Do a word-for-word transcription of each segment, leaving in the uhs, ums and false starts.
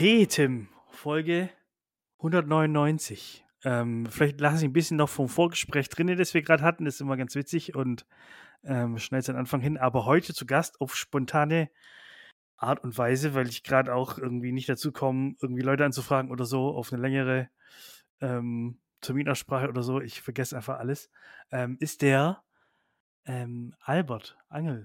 Okay, Tim, Folge hundertneunundneunzig. Ähm, vielleicht lasse ich ein bisschen noch vom Vorgespräch drin, das wir gerade hatten. Das ist immer ganz witzig und ähm, schnell den Anfang hin. Aber heute zu Gast auf spontane Art und Weise, weil ich gerade auch irgendwie nicht dazu komme, irgendwie Leute anzufragen oder so, auf eine längere ähm, Terminaussprache oder so. Ich vergesse einfach alles. Ähm, ist der ähm, Albert Angel.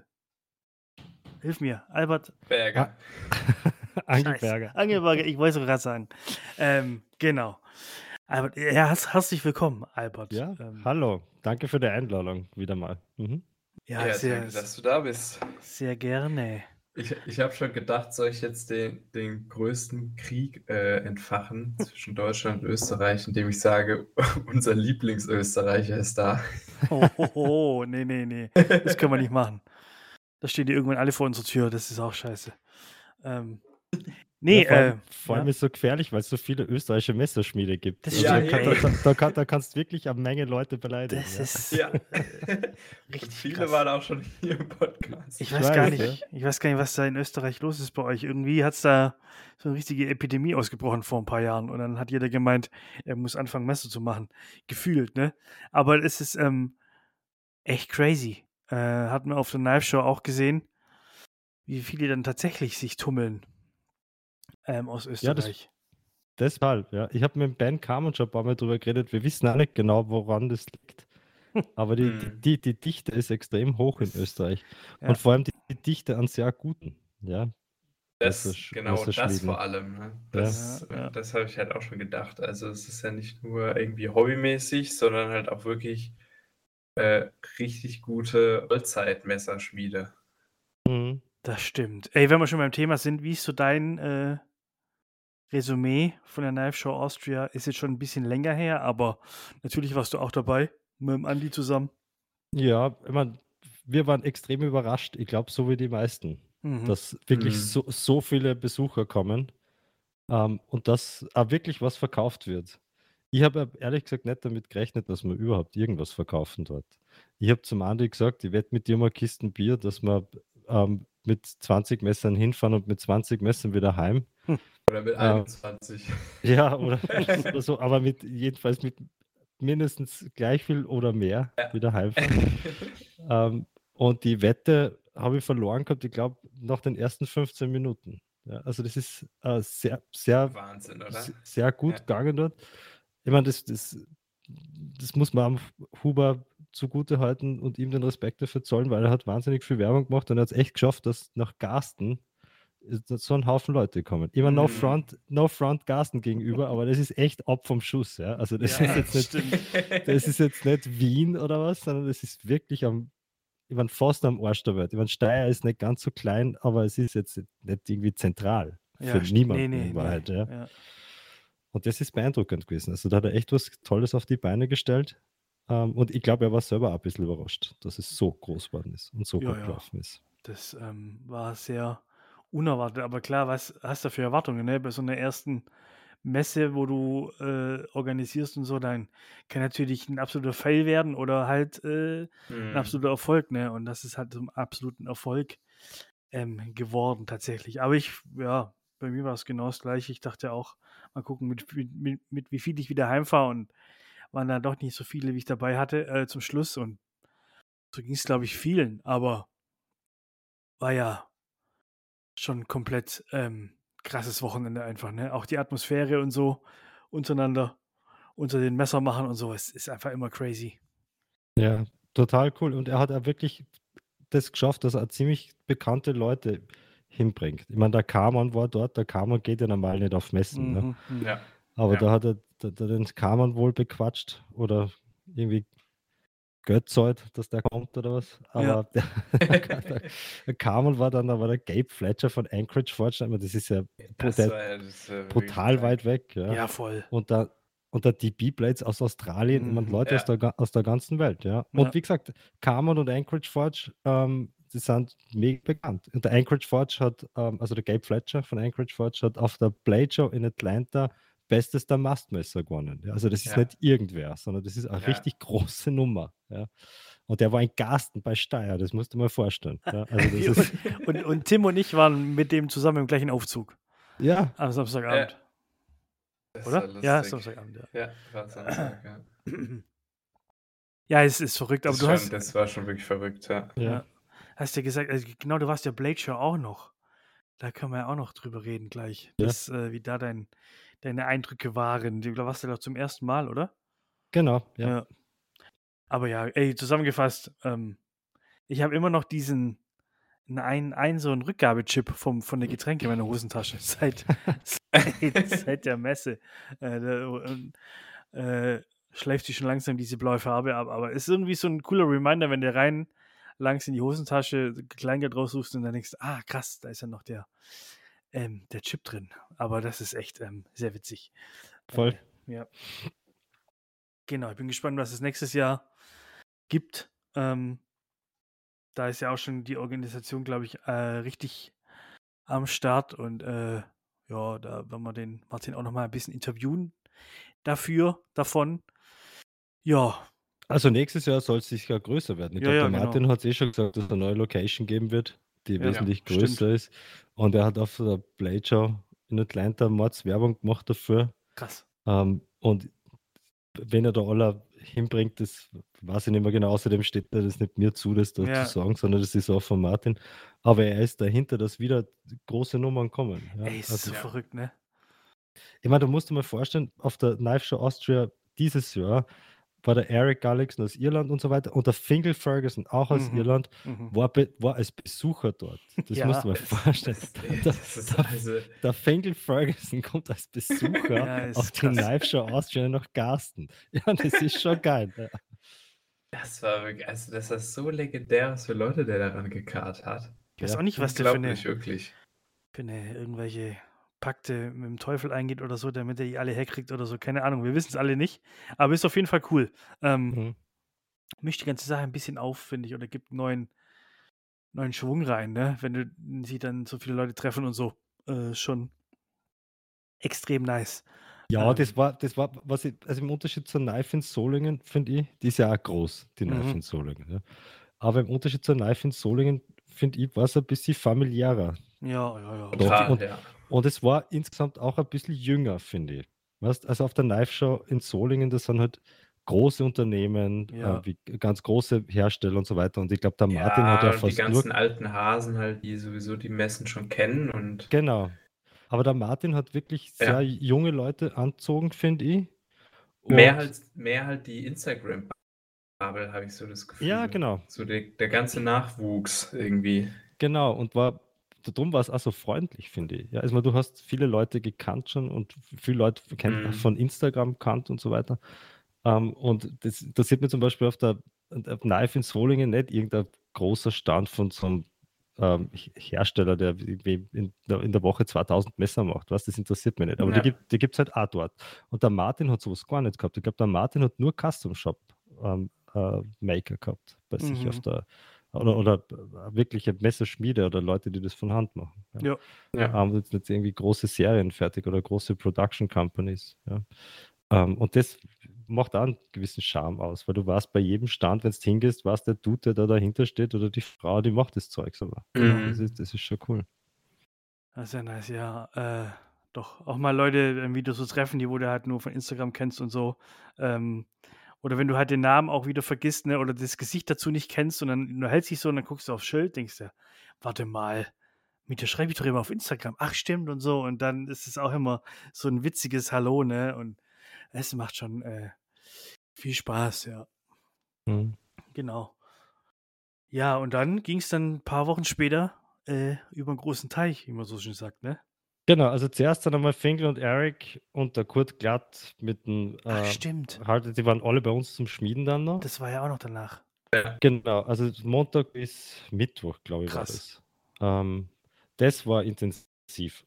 Hilf mir, Albert. Berger. Angelberger. Angelberger, ich wollte es gerade sagen. Ähm, genau. Albert, ja, herzlich willkommen, Albert. Ja, ähm, hallo. Danke für die Einladung wieder mal. Mhm. Ja, Ja, sehr, danke, dass du da bist. sehr gerne. Ich, ich habe schon gedacht, soll ich jetzt den, den größten Krieg äh, entfachen zwischen Deutschland und Österreich, indem ich sage, unser Lieblingsösterreicher ist da. Oh, oh, oh, nee, nee, nee. Das können wir nicht machen. Da stehen die irgendwann alle vor unserer Tür. Das ist auch scheiße. Ähm, nee, ja, vor allem, äh, vor allem ja. ist es so gefährlich, weil es so viele österreichische Messerschmiede gibt. Das Also Ja, da, kann, hey. da, da, kann, da kannst du wirklich eine Menge Leute beleidigen. Das ja. ist Ja. richtig Und viele krass. waren auch schon hier im Podcast. Ich Ich weiß weiß, gar ja. nicht, ich weiß gar nicht, was da in Österreich los ist bei euch. Irgendwie hat es da so eine richtige Epidemie ausgebrochen vor ein paar Jahren und dann hat jeder gemeint, er muss anfangen, Messer zu machen. Gefühlt, ne? Aber es ist ähm, echt crazy. Äh, hat man auf der Knife-Show auch gesehen, wie viele dann tatsächlich sich tummeln ähm, aus Ja, das, Österreich. deshalb, ja. Ich habe mit Ben Carmen schon ein paar Mal drüber geredet. Wir wissen auch nicht genau, woran das liegt. Aber die, die, Hm. die, die Dichte ist extrem hoch in Das- Österreich. ja. Und vor allem die, die Dichte an sehr guten. Ja. Das, Messersch- genau, das Messerschmieden. vor allem. Ne? Das, Ja, ja. das habe ich halt auch schon gedacht. Also es ist ja nicht nur irgendwie hobbymäßig, sondern halt auch wirklich äh, richtig gute Vollzeitmesserschmiede. Mhm. Das stimmt. Ey, wenn wir schon beim Thema sind, wie ist so dein äh, Resümee von der Knife Show Austria? Ist jetzt schon ein bisschen länger her, aber natürlich warst du auch dabei mit dem Andi zusammen. Ja, ich mein, wir waren extrem überrascht, ich glaube, so wie die meisten, Mhm. dass wirklich Mhm. so, so viele Besucher kommen ähm, und dass auch wirklich was verkauft wird. Ich habe ehrlich gesagt nicht damit gerechnet, dass wir überhaupt irgendwas verkaufen dort. Ich habe zum Andi gesagt, ich wette mit dir mal Kisten Bier, dass wir ähm, mit zwanzig Messern hinfahren und mit zwanzig Messern wieder heim. Oder mit Äh, einundzwanzig. Ja, oder, oder so, aber mit jedenfalls mit mindestens gleich viel oder mehr Ja. wieder heimfahren. ähm, und die Wette habe ich verloren gehabt, ich glaube, nach den ersten fünfzehn Minuten. Ja, also das ist äh, sehr, sehr, Wahnsinn, oder? s- sehr gut Ja. gegangen dort. Ich meine, das, das, das muss man am Huber zugute halten und ihm den Respekt dafür zollen, weil er hat wahnsinnig viel Werbung gemacht und er hat es echt geschafft, dass nach Garsten ist so ein Haufen Leute kommen. Immer no Mhm. front, no front Garsten gegenüber, aber das ist echt ab vom Schuss. Ja? Also das Ja, ist jetzt das nicht, stimmt. das ist jetzt nicht Wien oder was, sondern das ist wirklich am, ich meine, fast am Arsch der Welt. Ich meine, Steyr ist nicht ganz so klein, aber es ist jetzt nicht irgendwie zentral Ja, für st- niemanden nee, nee, in Wahrheit. Ja? nee. Ja. Und das ist beeindruckend gewesen. Also da hat er echt was Tolles auf die Beine gestellt. Ähm, und ich glaube, er war selber auch ein bisschen überrascht, dass es so groß geworden ist und so Ja, gut ja. gelaufen ist. Das ähm, war sehr unerwartet, aber klar, was hast du für Erwartungen, ne? Bei so einer ersten Messe, wo du äh, organisierst und so, dann kann natürlich ein absoluter Fail werden oder halt äh, ein Mhm. absoluter Erfolg, ne? Und das ist halt so ein absoluten Erfolg ähm, geworden tatsächlich. Aber ich, ja, bei mir war es genau das Gleiche. Ich dachte auch, mal gucken, mit, mit, mit, mit wie viel ich wieder heimfahre und waren dann doch nicht so viele, wie ich dabei hatte äh, zum Schluss und so ging es, glaube ich, vielen, aber war ja schon komplett ähm, krasses Wochenende einfach, ne? Auch die Atmosphäre und so untereinander, unter den Messermachern und so, es ist einfach immer crazy. Ja, total cool. Und er hat auch wirklich das geschafft, dass er ziemlich bekannte Leute hinbringt. Ich meine, der Kaman war dort, der Kaman geht ja normal nicht auf Messen. Ne? Mhm, mhm. Ja. Aber Ja. da hat er da, da den Kaman wohl bequatscht oder irgendwie Geld zahlt, dass der kommt oder was. Aber Ja. der, der, der Kaman war dann aber der Gabe Fletcher von Anchorage Forge. Ich meine, das ist ja Das brutal, war ja das, äh, brutal wirklich weit weg. Ja. Ja, voll. Und da und der D B Blades aus Australien, ich meine, Mhm. Leute Ja. aus, der, ga- aus der ganzen Welt, ja. Und Ja. wie gesagt, Carmen und Anchorage Forge, ähm, die sind mega bekannt. Und der Anchorage Forge hat, ähm, also der Gabe Fletcher von Anchorage Forge hat auf der Blade Show in Atlanta Bestes der Mastmesser gewonnen. Ja. Also das ist Ja. nicht irgendwer, sondern das ist eine Ja. richtig große Nummer. Ja. Und der war in Garsten bei Steyr, das musst du mal vorstellen. Ja. Also das ist, und, und, und Tim und ich waren mit dem zusammen im gleichen Aufzug. Ja, am Samstagabend. Das war Oder? Ja, lustig. Samstagabend, ja. Ja, war Samstag, ja. Ja, es ist verrückt, aber Das, du schon, hast, das war schon wirklich verrückt, ja. ja. ja, hast ja gesagt, also genau, du warst ja Blade Show auch noch. Da können wir ja auch noch drüber reden gleich, Ja. das, äh, wie da dein, deine Eindrücke waren. Du warst ja doch zum ersten Mal, oder? Genau, ja. Ja. Aber ja, ey, zusammengefasst, ähm, ich habe immer noch diesen, ein, ein so ein Rückgabechip vom, von der Getränke in meiner Hosentasche seit, seit, seit der Messe. Äh, da, und, äh, schleift sich schon langsam diese blaue Farbe ab, aber es ist irgendwie so ein cooler Reminder, wenn du rein langs in die Hosentasche Kleingeld raussuchst und dann denkst, ah krass, da ist ja noch der, ähm, der Chip drin. Aber das ist echt ähm, sehr witzig. Voll. Äh, ja. Genau, ich bin gespannt, was es nächstes Jahr gibt. Ähm, da ist ja auch schon die Organisation, glaube ich, äh, richtig am Start und äh, ja, da werden wir den Martin auch noch mal ein bisschen interviewen dafür, davon. Ja, Also nächstes Jahr soll es sicher größer werden. Ich Ja, glaube, ja, der genau. Martin hat es eh schon gesagt, dass es eine neue Location geben wird, die Ja, wesentlich stimmt. größer ist. Und er hat auf der Blade Show in Atlanta Mords Werbung gemacht dafür. Krass. Ähm, und wenn er da alle hinbringt, das weiß ich nicht mehr genau, außerdem steht da das nicht mir zu, das da Ja. zu sagen, sondern das ist auch von Martin. Aber er ist dahinter, dass wieder große Nummern kommen. Ja. Ey, ist Also, so Ja. verrückt, ne? ich meine, du musst dir mal vorstellen, auf der Knife Show Austria dieses Jahr war der Eric Gallagher aus Irland und so weiter und der Fingal Ferguson auch aus Mhm. Irland, Mhm. war, be- war als Besucher dort. Das Ja. musst du mal Das, vorstellen. das, Der, das ist der, also, der Fingal Ferguson kommt als Besucher Ja, ist auf die krass. Knife Show Austria nach Garsten. Ja, das ist schon geil. Ja. das war wirklich, also das ist so legendär, was für Leute der daran gekarrt hat. Ich weiß Ja. auch nicht, was der für eine, Unglaublich, wirklich. für eine irgendwelche Pakte mit dem Teufel eingeht oder so, damit er die alle herkriegt oder so. Keine Ahnung, wir wissen es alle nicht. Aber ist auf jeden Fall cool. Ähm, Mhm. mischt die ganze Sache ein bisschen auf, finde ich, oder gibt neuen, neuen Schwung rein, ne? Wenn du sie dann so viele Leute treffen und so. Äh, schon extrem nice. Ja, Ähm, das war, das war, was ich, also im Unterschied zur Knife in Solingen, finde ich, die ist ja auch groß, die Knife Mhm. in Solingen. Ja. Aber im Unterschied zur Knife in Solingen, finde ich, war es ein bisschen familiärer. Ja, ja, ja. Total, und, ja. und es war insgesamt auch ein bisschen jünger, finde ich. Weißt, also auf der Knife Show in Solingen, das sind halt große Unternehmen, Ja. äh, wie ganz große Hersteller und so weiter. Und ich glaube, der Martin hat Ja, ja und die fast nur. ganzen alten Hasen halt, die sowieso die Messen schon kennen und Genau. Aber der Martin hat wirklich sehr Ja. junge Leute angezogen, finde ich. mehr Und- halt, mehr halt die Instagram-Bubble, habe ich so das Gefühl. Ja, genau. So der, der ganze Nachwuchs irgendwie. Genau, und war, darum war es auch so freundlich, finde ich. Ja, also du hast viele Leute gekannt schon und viele Leute kennt Mhm. von Instagram kannt und so weiter. Ähm, und das, das sieht man zum Beispiel auf der auf Knife in Solingen nicht irgendein großer Stand von so einem ähm, Hersteller, der irgendwie in der, in der Woche zweitausend Messer macht. Was, das interessiert mich nicht. Aber Ja. die gibt die gibt es halt auch dort. Und der Martin hat sowas gar nicht gehabt. Ich glaube, der Martin hat nur Custom Shop ähm, äh, Maker gehabt bei sich Mhm. auf der oder, oder wirkliche Messerschmiede oder Leute, die das von Hand machen. Ja. Ja. Ja. Haben jetzt nicht irgendwie große Serien fertig oder große Production Companies. Ja. Ähm, und das macht auch einen gewissen Charme aus, weil du weißt bei jedem Stand, wenn du hingehst, weißt der Dude, der da dahinter steht oder die Frau, die macht das Zeug aber. Mhm. Das ist, das ist schon cool. Das ist ja nice, ja. Äh, doch, auch mal Leute irgendwie so zu treffen, die wo du halt nur von Instagram kennst und so. Ähm, oder wenn du halt den Namen auch wieder vergisst, ne, oder das Gesicht dazu nicht kennst und dann du hältst dich so und dann guckst du aufs Schild, denkst du, warte mal, mit der schreibe ich doch immer auf Instagram. Ach, stimmt und so. Und dann ist es auch immer so ein witziges Hallo, ne? Und es macht schon äh, viel Spaß, ja. Mhm. Genau. Ja, und dann ging es dann ein paar Wochen später äh, über einen großen Teich, wie man so schön sagt, ne? Genau, also zuerst dann einmal Finkel und Eric und der Kurt Glatt mit dem, Ach, äh, stimmt. halt, die waren alle bei uns zum Schmieden dann noch. Das war ja auch noch danach. Genau, also Montag bis Mittwoch, glaube ich, Krass. war das. Ähm, das war intensiv.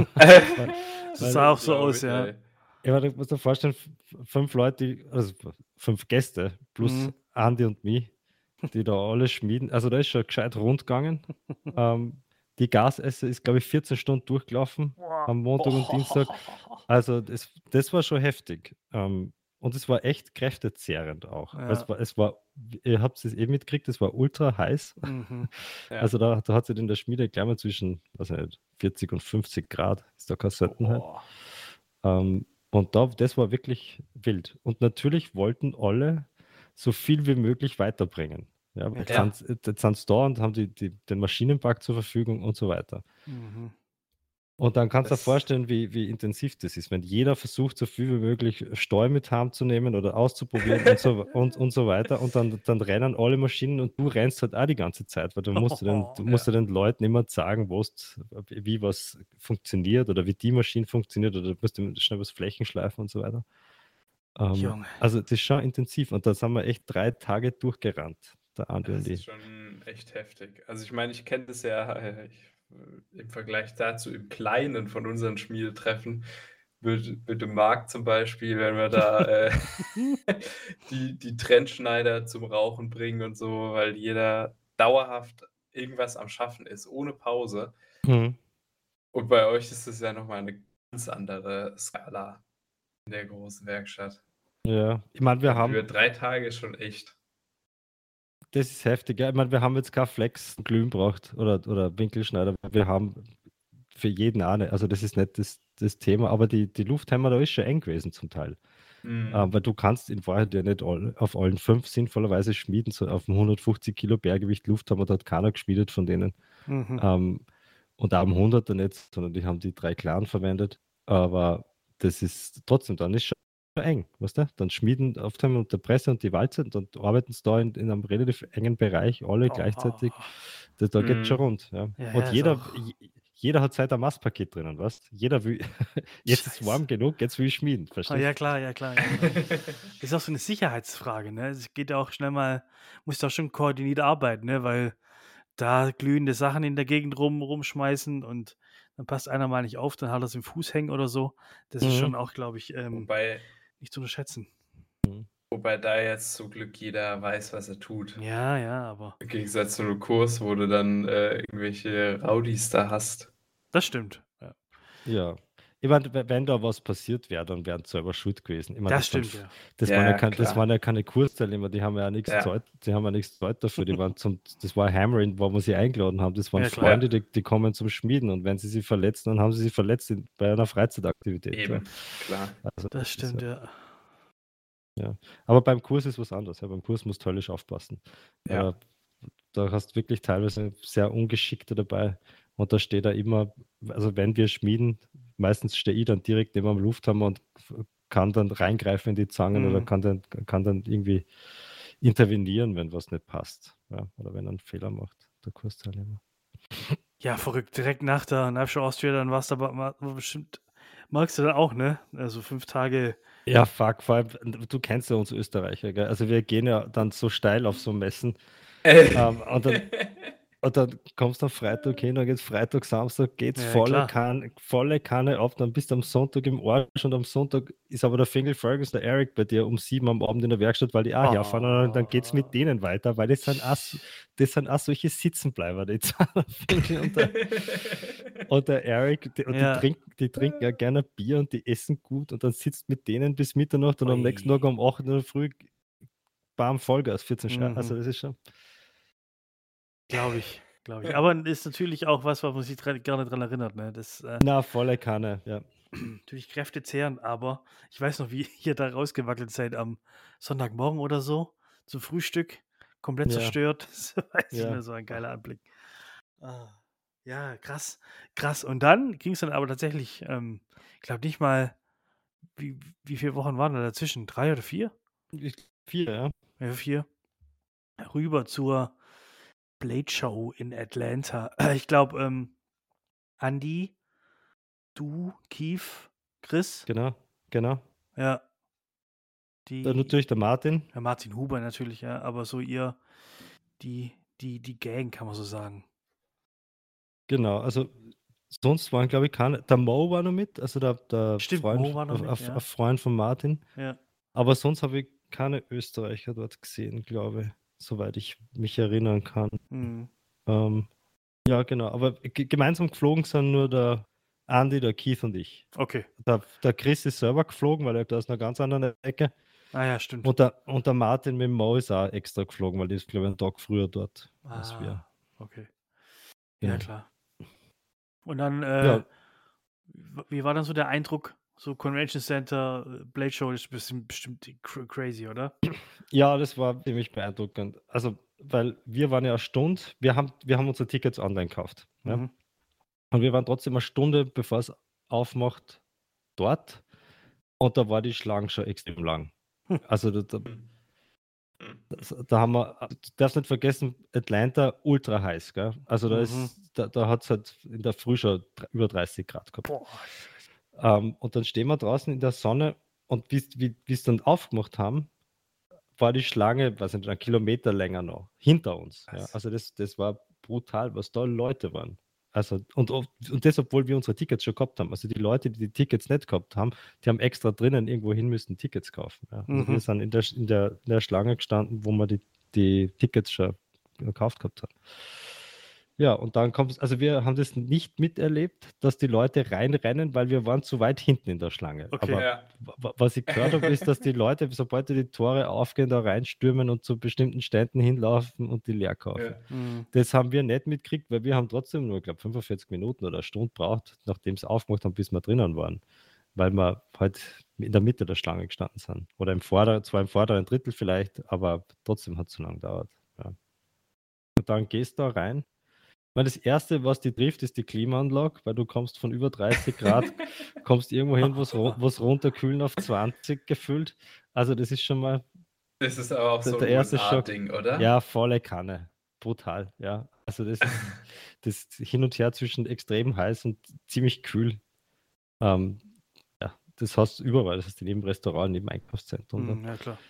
Das Weil- sah auch so Glaub aus, ich, ja. ey. Ja, aber du musst dir vorstellen, f- fünf Leute, die- also fünf Gäste plus Mhm. Andi und mich, die da alle schmieden. Also da ist schon gescheit rund gegangen. ähm, die Gasesse ist, glaube ich, vierzehn Stunden durchgelaufen am Montag und Dienstag. Also das, das war schon heftig. Ähm, Und es war echt kräftezehrend auch. Weil Ja. Es war, es war, ihr habt es eben mitgekriegt, es war ultra heiß. Mhm. Ja. Also da, da hat es in der Schmiede gleich mal zwischen, was nicht, vierzig und fünfzig Grad ist da keine Seltenheit. Oh. Ähm, und da, das war wirklich wild. Und natürlich wollten alle so viel wie möglich weiterbringen. Ja, Ja, jetzt klar. sind jetzt sind sie da und haben die, die, den Maschinenpark zur Verfügung und so weiter. Mhm. Und dann kannst du dir Das- vorstellen, wie, wie intensiv das ist, wenn jeder versucht, so viel wie möglich Steu mit heimzunehmen oder auszuprobieren und, so, und, und so weiter. Und dann, dann rennen alle Maschinen und du rennst halt auch die ganze Zeit, weil du musst, du den, du musst ja. den Leuten immer sagen, wo's, wie was funktioniert oder wie die Maschine funktioniert oder du musst dem schnell was Flächen schleifen und so weiter. Ähm, Junge. also das ist schon intensiv und da sind wir echt drei Tage durchgerannt, der Andi Das und ist ich. schon echt heftig. Also ich meine, ich kenne das ja äh, ich, äh, im Vergleich dazu im Kleinen von unseren Schmiedetreffen. Mit, mit dem Markt zum Beispiel, wenn wir da äh, die, die Trennschneider zum Rauchen bringen und so, weil jeder dauerhaft irgendwas am Schaffen ist, ohne Pause. Mhm. Und bei euch ist es ja nochmal eine ganz andere Skala in der großen Werkstatt. Ja, ich meine, wir Und haben... über drei Tage ist schon echt. Das ist heftig. Ja. Ich meine, wir haben jetzt kein Flex Glühen braucht oder, oder Winkelschneider. Wir haben für jeden eine. Also das ist nicht das, das Thema, aber die, die Luftheimer, da ist schon eng gewesen zum Teil. Mhm. Ähm, weil du kannst in Wahrheit ja nicht all, auf allen fünf sinnvollerweise schmieden. So auf dem hundertfünfzig Kilo Bärgewicht Lufthammer, da hat keiner geschmiedet von denen. Mhm. Ähm, und auch am hunderter nicht, sondern die haben die drei Klaren verwendet. Aber das ist trotzdem, dann ist schon eng, weißt du? Dann schmieden Aufteilung und der Presse und die Walze und dann arbeiten sie da in, in einem relativ engen Bereich, alle Oh. gleichzeitig. Da, da geht Mhm. schon rund. Ja. Ja, und ja, ist jeder, auch- j- jeder hat Zeit am Mastpaket drinnen, was? Jeder will, jetzt ist Scheiße. warm genug, jetzt will ich schmieden, Ah, verstehst ja, du? klar, ja, klar. Ja, klar. Das ist auch so eine Sicherheitsfrage, ne? Es geht ja auch schnell mal, musst auch schon koordiniert arbeiten, ne? Weil da glühende Sachen in der Gegend rum, rumschmeißen und dann passt einer mal nicht auf, dann hat er es im Fuß hängen oder so. Das ist Mhm. schon auch, glaube ich, ähm, Wobei, nicht zu unterschätzen. wobei da jetzt zum Glück jeder weiß, was er tut. Ja, ja, aber Im Gegensatz zu einem Kurs, wo du dann äh, irgendwelche Rowdies da hast. das stimmt. Ja. Ja. Ich meine, we- wenn da was passiert wäre, dann wären sie selber schuld gewesen. Ich meine, Das waren stimmt, f- ja. Das, Ja, waren ja kein, das klar. waren ja keine Kursteilnehmer, die haben ja nichts Ja. Zeit, die haben ja nichts Zeit dafür. Die waren zum, das war Hammering, wo wir sie eingeladen haben. Das waren Ja, klar. Freunde, die, die kommen zum Schmieden und wenn sie sich verletzen, dann haben sie sich verletzt in, bei einer Freizeitaktivität. Ja. Eben, klar. Also, Das ist stimmt, ja- ja. Aber beim Kurs ist was anderes. Ja. Beim Kurs musst du höllisch aufpassen. Ja. Äh, da hast du wirklich teilweise sehr Ungeschickte dabei. Und da steht da immer, also wenn wir schmieden, meistens stehe ich dann direkt neben dem Lufthammer und f- kann dann reingreifen in die Zangen oder Mhm. kann dann, kann dann irgendwie intervenieren, wenn was nicht passt. Ja, oder wenn er einen Fehler macht, der Kursteilnehmer. Ja, verrückt. Direkt nach der Knife Austria, dann warst du aber mal, bestimmt, magst du dann auch, ne? Also fünf Tage. Ja, fuck, vor allem, du kennst ja uns Österreicher, gell? Also wir gehen ja dann so steil auf so Messen. Ähm, und, dann, und dann kommst du am Freitag hin, dann geht's Freitag, Samstag, geht's Ja, volle, klar. Kanne, volle Kanne ab, dann bist du am Sonntag im Arsch und am Sonntag ist aber der Fingal Fergus, der Eric, bei dir um sieben am Abend in der Werkstatt, weil die auch Oh. herfahren und dann, dann geht's mit denen weiter, weil das sind auch, so- das sind auch solche Sitzenbleiber, die zwei, der Fingal und der, und der Eric, die, und Ja. die, trinken, die trinken ja gerne Bier und die essen gut und dann sitzt mit denen bis Mitternacht und am Ui. nächsten Tag um acht in der Früh bam, Vollgas, vierzehn Stunden. Mhm. Also das ist schon... Glaube ich, glaube ich. Aber ist natürlich auch was, was man sich dran, gerne daran erinnert, ne? Das äh, Na, volle Kanne, ja. natürlich kräftezehrend, aber ich weiß noch, wie ihr da rausgewackelt seid am Sonntagmorgen oder so, zum Frühstück, komplett Ja. zerstört. Das weiß ich Ja. nur, so ein geiler Anblick. Ah, ja, krass, krass. Und dann ging es dann aber tatsächlich, ähm, ich glaube nicht mal, wie, wie viele Wochen waren da dazwischen? Drei oder vier? Ich- Vier, ja. Ja, vier. Rüber zur Blade Show in Atlanta. Ich glaube, ähm, Andy, du, Keith, Chris, Genau, genau. ja, die, Dann natürlich der Martin. ja, Martin Huber natürlich, ja, aber so ihr, die, die, die Gang, kann man so sagen. Genau, also sonst waren, glaube ich, keine. Der Mo war noch mit, also der, der Stimmt, Freund, Mo war noch ein- mit, ein- ja. ein Freund von Martin. Ja, Aber sonst habe ich keine Österreicher dort gesehen, glaube ich, soweit ich mich erinnern kann. hm. Ähm, ja, genau. Aber g- gemeinsam geflogen sind nur der Andy, der Keith und ich. Okay. Der, der Chris ist selber geflogen, weil er da aus einer ganz anderen Ecke. Ah ja, stimmt. Und der, und der Martin mit dem Mo ist auch extra geflogen, weil die ist, glaube ich, einen Tag früher dort als wir. Ah, okay. Ja, Genau. klar. Und dann, äh, Ja, w- wie war dann so der Eindruck? So Convention Center, äh, Blade Show ist bestimmt, bestimmt cr crazy, oder? ja, das war ziemlich beeindruckend. Also, weil wir waren ja eine Stunde, wir haben, wir haben unsere Tickets online gekauft. Ja? Mhm. Und wir waren trotzdem eine Stunde, bevor es aufmacht, dort. Und da war die Schlange schon extrem lang. Hm. Also da, da, Hm. Hm. das- da haben wir, du darfst nicht vergessen, Atlanta ultra heiß, gell? Also da Mhm. ist, da, da hat es halt in der Früh schon dr- über dreißig Grad gehabt. Boah. Ähm, und dann stehen wir draußen in der Sonne und bis wie wie es dann aufgemacht haben, war die Schlange, weiß nicht, einen Kilometer länger noch, hinter uns. Ja. Was? Also das, das war brutal, was da Leute waren. Also, und, und und das, obwohl wir unsere Tickets schon gehabt haben. Also die Leute, die die Tickets nicht gehabt haben, die haben extra drinnen irgendwo hin müssen Tickets kaufen. Ja. Also Mhm. wir sind in der, in, der, in der Schlange gestanden, wo wir die, die Tickets schon gekauft gehabt haben. Ja, und dann kommt es, also wir haben das nicht miterlebt, dass die Leute reinrennen, weil wir waren zu weit hinten in der Schlange. Okay. Aber Ja. wa- was ich gehört habe, ist, dass die Leute, sobald die Tore aufgehen, da reinstürmen und zu bestimmten Ständen hinlaufen und die leer kaufen. Ja. Mhm. Das haben wir nicht mitgekriegt, weil wir haben trotzdem nur, ich glaube, fünfundvierzig Minuten oder eine Stunde braucht, nachdem es aufgemacht haben, bis wir drinnen waren. Weil wir halt in der Mitte der Schlange gestanden sind. Oder im vorderen, zwar im vorderen Drittel vielleicht, aber trotzdem hat es so lange gedauert. Ja. Und dann gehst du da rein. Ich meine, das Erste, was die trifft, ist die Klimaanlage, weil du kommst von über dreißig Grad, kommst irgendwo hin, wo es runterkühlen auf zwanzig gefühlt. Also das ist schon mal Das ist aber auch der, so der ein erste Schock. U S A-Ding, oder? Ja, volle Kanne. Brutal, ja. Also das ist das hin und her zwischen extrem heiß und ziemlich kühl. Ähm, ja, das hast du überall. Das heißt in jedem Restaurant, in jedem Einkaufszentrum. Mhm. Ja, klar.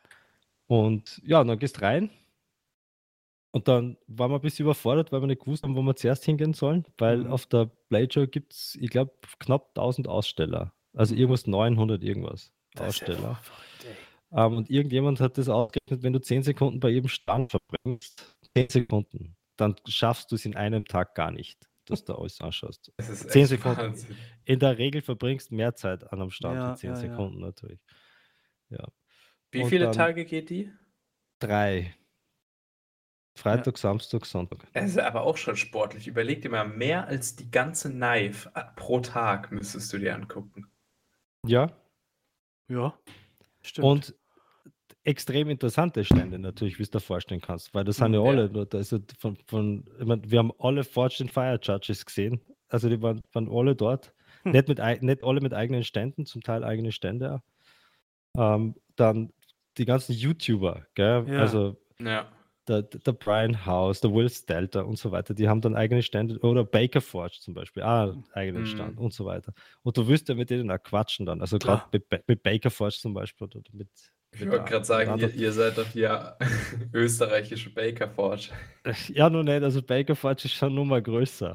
Und ja, dann gehst rein. Und dann waren wir ein bisschen überfordert, weil wir nicht gewusst haben, wo wir zuerst hingehen sollen, weil Mhm. auf der Blade Show gibt es, ich glaube, knapp tausend Aussteller. Also Mhm. irgendwas neunhundert irgendwas Das ist ja Aussteller. verrückt, ey. Ähm, und irgendjemand hat das ausgerechnet, wenn du zehn Sekunden bei jedem Stand verbringst, zehn Sekunden, dann schaffst du es in einem Tag gar nicht, dass du alles anschaust. Das ist zehn echt Sekunden. Wahnsinn. In der Regel verbringst du mehr Zeit an einem Stand Ja, wie zehn ja, ja. Sekunden natürlich. Ja. Wie Und viele dann Tage geht die? drei. Freitag, Samstag, Sonntag. Es ist aber auch schon sportlich. Überleg dir mal, mehr als die ganze Knife pro Tag müsstest du dir angucken. Ja. Ja, stimmt. Und extrem interessante Stände natürlich, wie du dir vorstellen kannst, weil das sind ja Mhm. alle, Ja. da ist ja von, von ich mein, wir haben alle Forged and Fire Judges gesehen, also die waren, waren alle dort, Hm. nicht, mit, ei- nicht alle mit eigenen Ständen, zum Teil eigene Stände auch. Ähm, dann die ganzen YouTuber, gell? Ja. Also Ja. der, der Brian House, der Will Stelter und so weiter, die haben dann eigene Stände, oder Baker Forge zum Beispiel, auch einen eigenen Stand Mhm. und so weiter. Und du wirst ja mit denen auch quatschen dann, also gerade Klar. mit, Ba- mit Baker Forge zum Beispiel oder mit Ich mit wollte der- gerade mit sagen, ihr, anderen. ihr seid doch hier österreichische Baker Forge. Ja, nur nicht, also Baker Forge ist schon nur mal größer.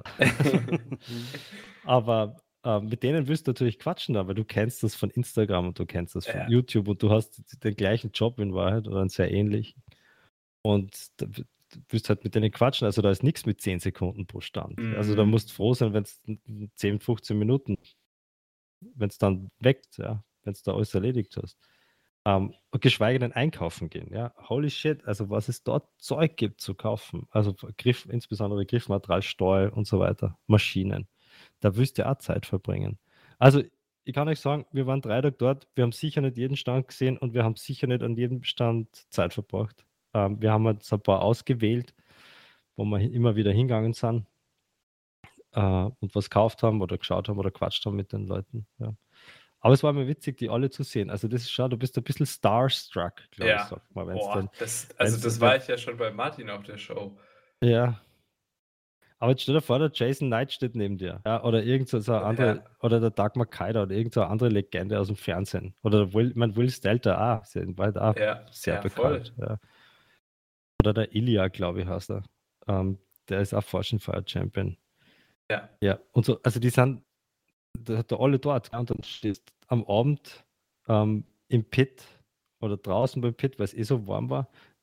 Aber äh, mit denen willst du natürlich quatschen, aber du kennst das von Instagram und du kennst das von Ja. YouTube und du hast den gleichen Job in Wahrheit oder einen sehr ähnlichen. Und da, w- du wirst halt mit denen quatschen, also da ist nichts mit zehn Sekunden pro Stand. Also da Mhm. musst du froh sein, wenn es zehn, fünfzehn Minuten, wenn es dann weckt, ja, wenn es da alles erledigt hast. Ähm, und geschweige denn einkaufen gehen, ja. Holy shit, also was es dort Zeug gibt zu kaufen. Also Griff, insbesondere Griffmaterial, Steuer und so weiter, Maschinen. Da wirst du auch Zeit verbringen. Also ich kann euch sagen, wir waren drei Tage dort, wir haben sicher nicht jeden Stand gesehen und wir haben sicher nicht an jedem Stand Zeit verbracht. Ähm, wir haben jetzt ein paar ausgewählt, wo wir immer wieder hingegangen sind äh, und was gekauft haben oder geschaut haben oder quatscht haben mit den Leuten. Ja. Aber es war mir witzig, die alle zu sehen. Also das ist schon, du bist ein bisschen starstruck, glaube ich, Ja. sagt man, wenn es Boah, dann, das, also wenn's- das wenn- war ich ja schon bei Martin auf der Show. ja. Aber jetzt stell dir vor, der Jason Knight steht neben dir. Ja, oder irgend so, so eine andere, Ja. oder der Dagmar Kaider oder irgend so eine andere Legende aus dem Fernsehen. Oder der Will, ich mein, Will Stelter auch, ist ja in Wahrheit auch Ja, sehr ja, bekannt. voll. Ja. Oder der Ilya, glaube ich, heißt er. Ähm, der ist auch Fortune Fire Champion. Ja. Ja, und so, also die sind, da hat der alle dort. Ja, und dann stehst du am Abend ähm, im Pit oder draußen beim Pit, weil es eh so warm war,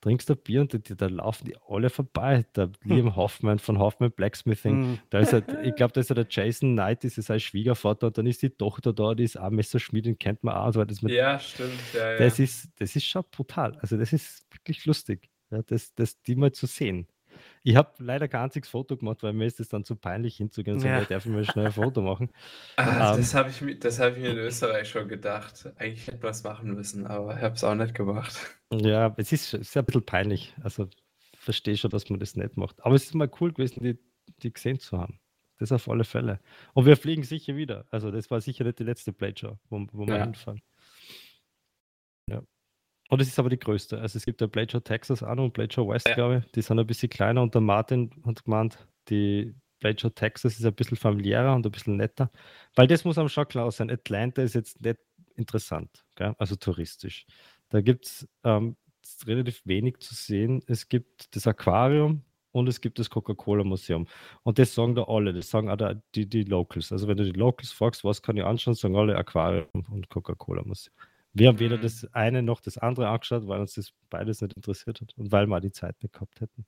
trinkst ein Bier und die, da laufen die alle vorbei. Der Hm. Liam Hoffman von Hoffman Blacksmithing, Hm. da ist halt, ich glaube, da ist ja der Jason Knight, das ist sein Schwiegervater, und dann ist die Tochter da, die ist auch Messerschmied, den kennt man auch. Also das, mit, Ja, stimmt, ja, das, ja. ist, das ist schon brutal. Also das ist wirklich lustig, ja, das, das, die mal zu sehen. Ich habe leider kein einziges Foto gemacht, weil mir ist es dann zu peinlich hinzugehen und sagen, Ja. ja, darf ich mal schnell ein Foto machen. Ah, Ähm, das habe ich, mir- das hab ich mir in Österreich schon gedacht. Eigentlich hätte man es machen müssen, aber ich habe es auch nicht gemacht. Ja, es ist, es ist ein bisschen peinlich. Also verstehe schon, dass man das nicht macht. Aber es ist mal cool gewesen, die, die gesehen zu haben. Das auf alle Fälle. Und wir fliegen sicher wieder. Also das war sicher nicht die letzte Play Show, wo, wo wir Ja. hinfahren. Ja. Und es ist aber die größte. Also es gibt ja Play Show Texas auch noch und Play Show West, Ja. glaube ich. Die sind ein bisschen kleiner und der Martin hat gemeint, die Play Show Texas ist ein bisschen familiärer und ein bisschen netter. Weil das muss am schon klar sein. Atlanta ist jetzt nicht interessant, gell? Also touristisch. Da gibt es ähm, relativ wenig zu sehen. Es gibt das Aquarium und es gibt das Coca-Cola-Museum. Und das sagen da alle, das sagen auch da die, die Locals. Also wenn du die Locals fragst, was kann ich anschauen, sagen alle Aquarium und Coca-Cola-Museum. Wir haben weder Mhm. das eine noch das andere angeschaut, weil uns das beides nicht interessiert hat und weil wir auch die Zeit nicht gehabt hätten.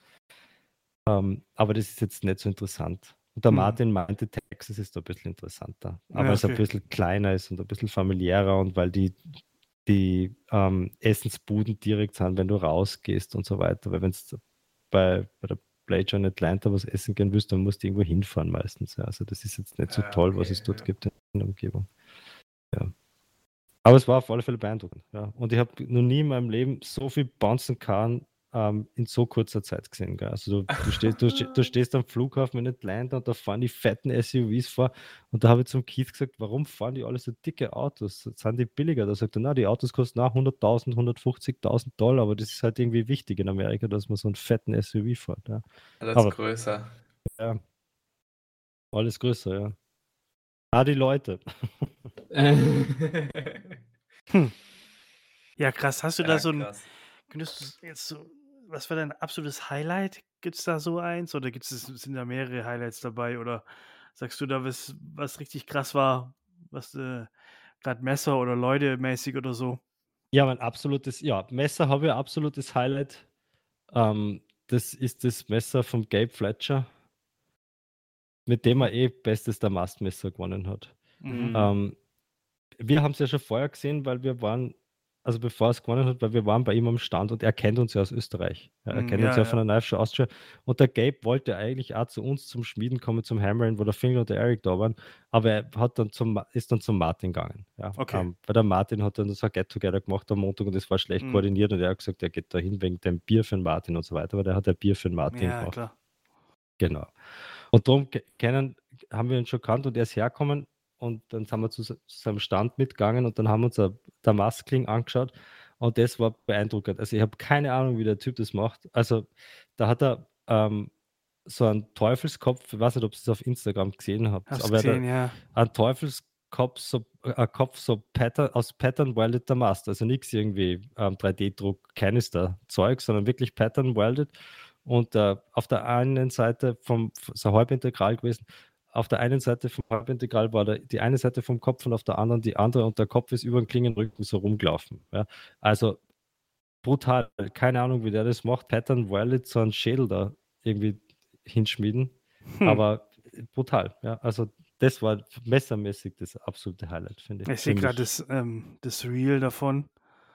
Ähm, aber das ist jetzt nicht so interessant. Und der Hm. Martin meinte, Texas ist da ein bisschen interessanter. Aber Ja, weil es ein okay. bisschen kleiner ist und ein bisschen familiärer und weil die, die ähm, Essensbuden direkt sind, wenn du rausgehst und so weiter. Weil wenn du bei, bei der Play Show in Atlanta was essen gehen willst, dann musst du irgendwo hinfahren meistens. Ja. Also das ist jetzt nicht so Ja, toll, was okay, es dort ja. gibt in der Umgebung. Ja. Aber es war auf alle Fälle beeindruckend. Ja. Und ich habe noch nie in meinem Leben so viel Bouncing Car ähm, in so kurzer Zeit gesehen. Gell? Also du, du, stehst, du, ste- du stehst am Flughafen in Atlanta und da fahren die fetten S U Vs vor. Und da habe ich zum Keith gesagt, warum fahren die alle so dicke Autos? Sind die billiger? Da sagt er, na, die Autos kosten auch hunderttausend, hundertfünfzigtausend Dollar, aber das ist halt irgendwie wichtig in Amerika, dass man so einen fetten S U V fährt. Ja. Alles Aber größer. ja, alles größer, ja. Ah, die Leute. Hm. Ja, krass. Hast du da Ja, so ein, krass. könntest du jetzt so, was war dein absolutes Highlight? Gibt es da so eins? Oder gibt's es, sind da mehrere Highlights dabei? Oder sagst du da, was, was richtig krass war? Was äh, gerade Messer oder Leute mäßig oder so? Ja, mein absolutes, ja, Messer habe ich ein absolutes Highlight. Ähm, das ist das Messer von Gabe Fletcher, mit dem er eh bestes Damastmesser gewonnen hat. Mhm. Mhm. Ähm, wir haben es ja schon vorher gesehen, weil wir waren, also bevor er es gewonnen hat, weil wir waren bei ihm am Stand und er kennt uns ja aus Österreich. Ja, er Mhm, kennt uns ja, ja von ja. der Knife Show Austria. Und der Gabe wollte eigentlich auch zu uns zum Schmieden kommen, zum Hammering, wo der Finger und der Eric da waren. Aber er hat dann zum, Ma- ist dann zum Martin gegangen. Ja. Okay. Ähm, weil der Martin hat dann so ein Get-Together gemacht am Montag und das war schlecht Mhm. koordiniert und er hat gesagt, er geht da hin wegen dem Bier für den Martin und so weiter. Aber der hat ein Bier für den Martin Ja, gemacht. klar. Genau. Und darum ke- kennen, haben wir ihn schon kannt und er ist hergekommen und dann sind wir zu, se- zu seinem Stand mitgegangen und dann haben wir uns ein Damaskling angeschaut und das war beeindruckend. Also ich habe keine Ahnung, wie der Typ das macht. Also da hat er ähm, so einen Teufelskopf, ich weiß nicht, ob ihr es auf Instagram gesehen habt, Hast aber er hat gesehen, ja. einen Teufelskopf so, äh, Kopf so Pattern, aus Pattern Welded Damast, also nichts irgendwie ähm, drei D-Druck, Canister-Zeug, sondern wirklich Pattern Welded. Und äh, auf der einen Seite vom, so halbintegral gewesen, auf der einen Seite vom Halbintegral war der, die eine Seite vom Kopf und auf der anderen die andere und der Kopf ist über den Klingenrücken so rumgelaufen. Ja. Also brutal, keine Ahnung, wie der das macht. Pattern Violet, so einen Schädel da irgendwie hinschmieden, Hm. aber brutal. Ja. Also das war messermäßig das absolute Highlight, finde ich. Ich sehe für gerade mich. das, ähm, das Reel davon.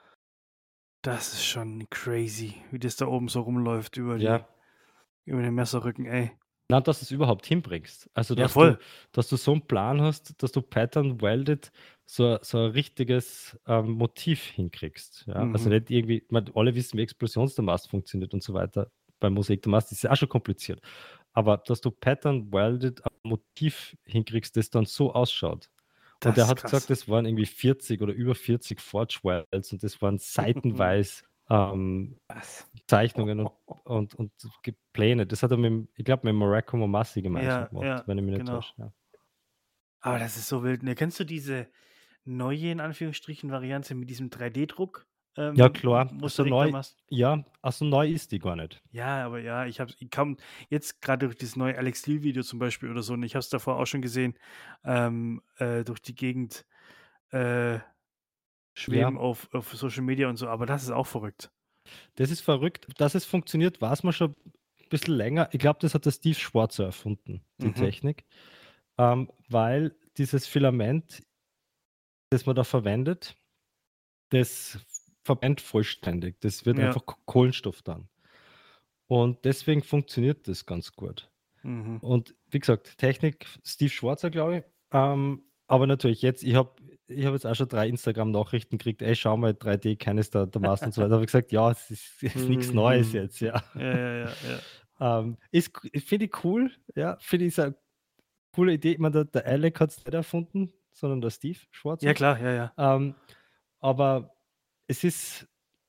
Das ist schon crazy, wie das da oben so rumläuft über die, Ja, über den Messerrücken, ey. na, dass du es überhaupt hinbringst. Also, Ja, dass du, voll. dass du so einen Plan hast, dass du Pattern welded so, so ein richtiges ähm, Motiv hinkriegst. Ja? Also Mhm. nicht irgendwie, man, alle wissen, wie Explosionsdamast funktioniert und so weiter. Beim Mosaikdamast ist ja auch schon kompliziert. Aber dass du Pattern welded ein Motiv hinkriegst, das dann so ausschaut. Und Das er ist hat krass. gesagt, das waren irgendwie vierzig oder über vierzig Forge Welds und das waren seitenweise ähm, Was? Zeichnungen und, und, und Ge- Pläne. Das hat er mit, dem- ich glaube, mit Maracco Momassi gemeinsam Ja, gemacht, ja, wenn ich mich nicht genau. täusche. Ja. Aber das ist so wild. Ne, kennst du diese neue, in Anführungsstrichen, Variante mit diesem drei D-Druck? Ja, Ähm, klar. So Mosaik neu, damals? ja, also neu ist die gar nicht. Ja, aber ja, ich habe ich kam jetzt gerade durch dieses neue Alex Steel Video zum Beispiel oder so, und ich habe es davor auch schon gesehen, ähm, äh, durch die Gegend äh, schweben Ja, auf, auf Social Media und so, aber das ist auch verrückt. Das ist verrückt. Dass es funktioniert, weiß man schon ein bisschen länger. Ich glaube, das hat der Steve Schwarzer erfunden, die Mhm. Technik. Ähm, weil dieses Filament, das man da verwendet, das verbrennt vollständig. Das wird Ja. einfach Ko- Kohlenstoff dann. Und deswegen funktioniert das ganz gut. Mhm. Und wie gesagt, Technik Steve Schwarzer, glaube ich. Ähm, aber natürlich jetzt, ich habe ich hab jetzt auch schon drei Instagram-Nachrichten gekriegt, ey, schau mal, drei D-Kanister, der Master und so weiter. Da habe ich gesagt, ja, es ist, ist nichts Neues jetzt, ja. Ja, ja, ja, ja. Ähm, ist, finde ich cool, ja, finde ich eine coole Idee. Ich meine, der, der Alec hat es nicht erfunden, sondern der Steve Schwarzer. Ja, klar, ja, ja. Ähm, aber es ist,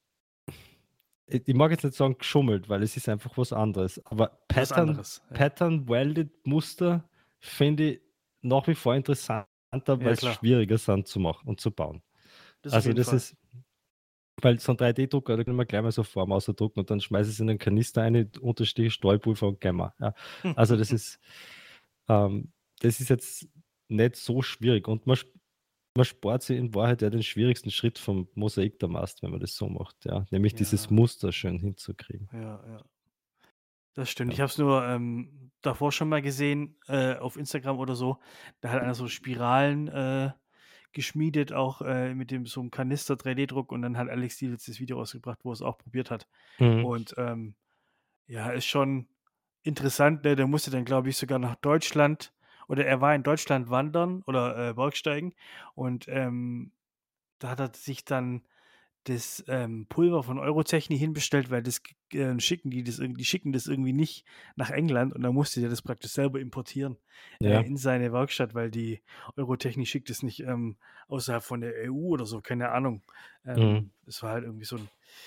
ich ich mag jetzt nicht sagen geschummelt, weil es ist einfach was anderes. Aber Was Pattern, anderes. Ja, Pattern-Welded Muster finde ich nach wie vor interessanter, weil ja es klar. schwieriger sind zu machen und zu bauen. Das auf Also jeden das Fall. ist, weil so ein drei D-Drucker, da kann man gleich mal so Form ausdrucken und dann schmeiße ich es in einen Kanister rein, Unterstrich, Stahlpulver und gleich mal. Ja. Also das ist, ähm, das ist jetzt nicht so schwierig und man, sp- man spart sich in Wahrheit ja den schwierigsten Schritt vom Mosaik der Mast, wenn man das so macht, ja. Nämlich dieses Ja, Muster schön hinzukriegen. ja, ja. Das stimmt. Ja. Ich habe es nur ähm, davor schon mal gesehen, äh, auf Instagram oder so. Da hat einer so Spiralen äh, geschmiedet, auch äh, mit dem so einem Kanister drei D-Druck und dann hat Alex Stevens das Video rausgebracht, wo er es auch probiert hat. Mhm. Und ähm, ja, ist schon interessant. Ne? Der musste dann, glaube ich, sogar nach Deutschland oder er war in Deutschland wandern oder äh, Bergsteigen und ähm, da hat er sich dann das ähm, Pulver von Eurotechnik hinbestellt, weil das äh, schicken die das irgendwie, die schicken das irgendwie nicht nach England und dann musste der das praktisch selber importieren Ja. äh, in seine Werkstatt, weil die Eurotechnik schickt es nicht ähm, außerhalb von der E U oder so, keine Ahnung. Mhm. Ähm, Das war halt irgendwie so ein,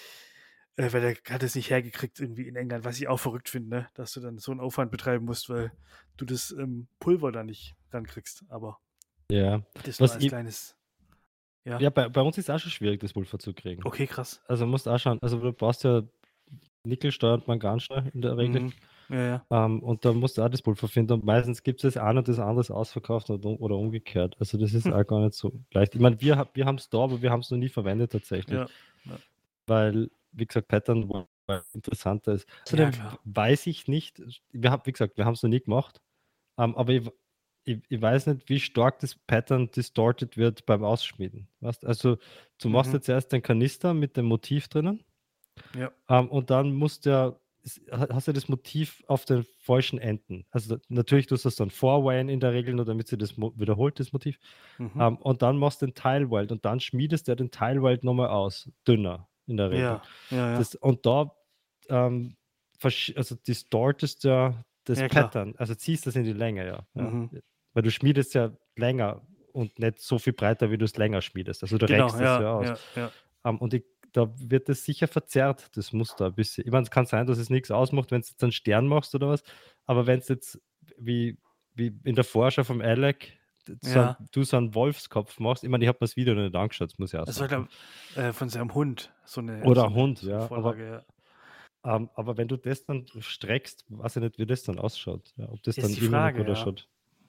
äh, weil der hat es nicht hergekriegt irgendwie in England, was ich auch verrückt finde, ne? Dass du dann so einen Aufwand betreiben musst, weil du das ähm, Pulver da nicht rankriegst. Aber Ja. das nur Was als ich, kleines, ja. ja, bei, bei uns ist es auch schon schwierig, das Pulver zu kriegen. Okay, krass. Also musst auch schauen, also du brauchst ja Nickelsteuer und Mangansteuer in der Regel. Mhm. Ja, ja. Ähm, und da musst du auch das Pulver finden. Und meistens gibt es das eine und das andere ausverkauft oder, oder umgekehrt. Also das ist Hm. auch gar nicht so leicht. Ich meine, wir, hab- wir haben es da, aber wir haben es noch nie verwendet tatsächlich. Ja, ja. Weil, wie gesagt, Pattern war interessanter ist. Ja, Außerdem klar. weiß ich nicht, wir haben, wie gesagt, wir haben es noch nie gemacht, ähm, aber ich, ich, ich weiß nicht, wie stark das Pattern distorted wird beim Ausschmieden. Weißt? Also du machst Mhm. jetzt erst den Kanister mit dem Motiv drinnen. Ja. Ähm, und dann musst du ja, es- ha- hast du das Motiv auf den falschen Enden. Also natürlich tust du das dann vorweihen in der Regel, nur damit sie das mo wiederholt, das Motiv. Mhm. Ähm, und dann machst du den Teilwald und dann schmiedest du den Teilwald nochmal aus, dünner in der Regel. Ja, ja, ja. Das, und da ähm, versch- also distortest ja das Ja, klar. Pattern, also ziehst das in die Länge, ja. ja. Mhm. Weil du schmiedest ja länger und nicht so viel breiter, wie du es länger schmiedest. Also du Genau, reckst das ja ja, aus. ja, ja. Ähm, und ich, da wird das sicher verzerrt, das Muster ein bisschen. Ich meine, es kann sein, dass es nichts ausmacht, wenn du jetzt einen Stern machst oder was, aber wenn es jetzt wie, wie in der Vorschau vom Alec so ein, Ja. du so einen Wolfskopf machst, ich meine, ich habe mir das Video noch nicht angeschaut, das muss ich auch Das war, sagen. glaube äh, von seinem Hund. So eine, Oder so eine, Hund, so eine ja. Vorlage, Aber, ähm, aber wenn du das dann streckst, weiß ich nicht, wie das dann ausschaut. Ja, ob das ja. dann Ist die immer noch Frage, gut ja. ausschaut.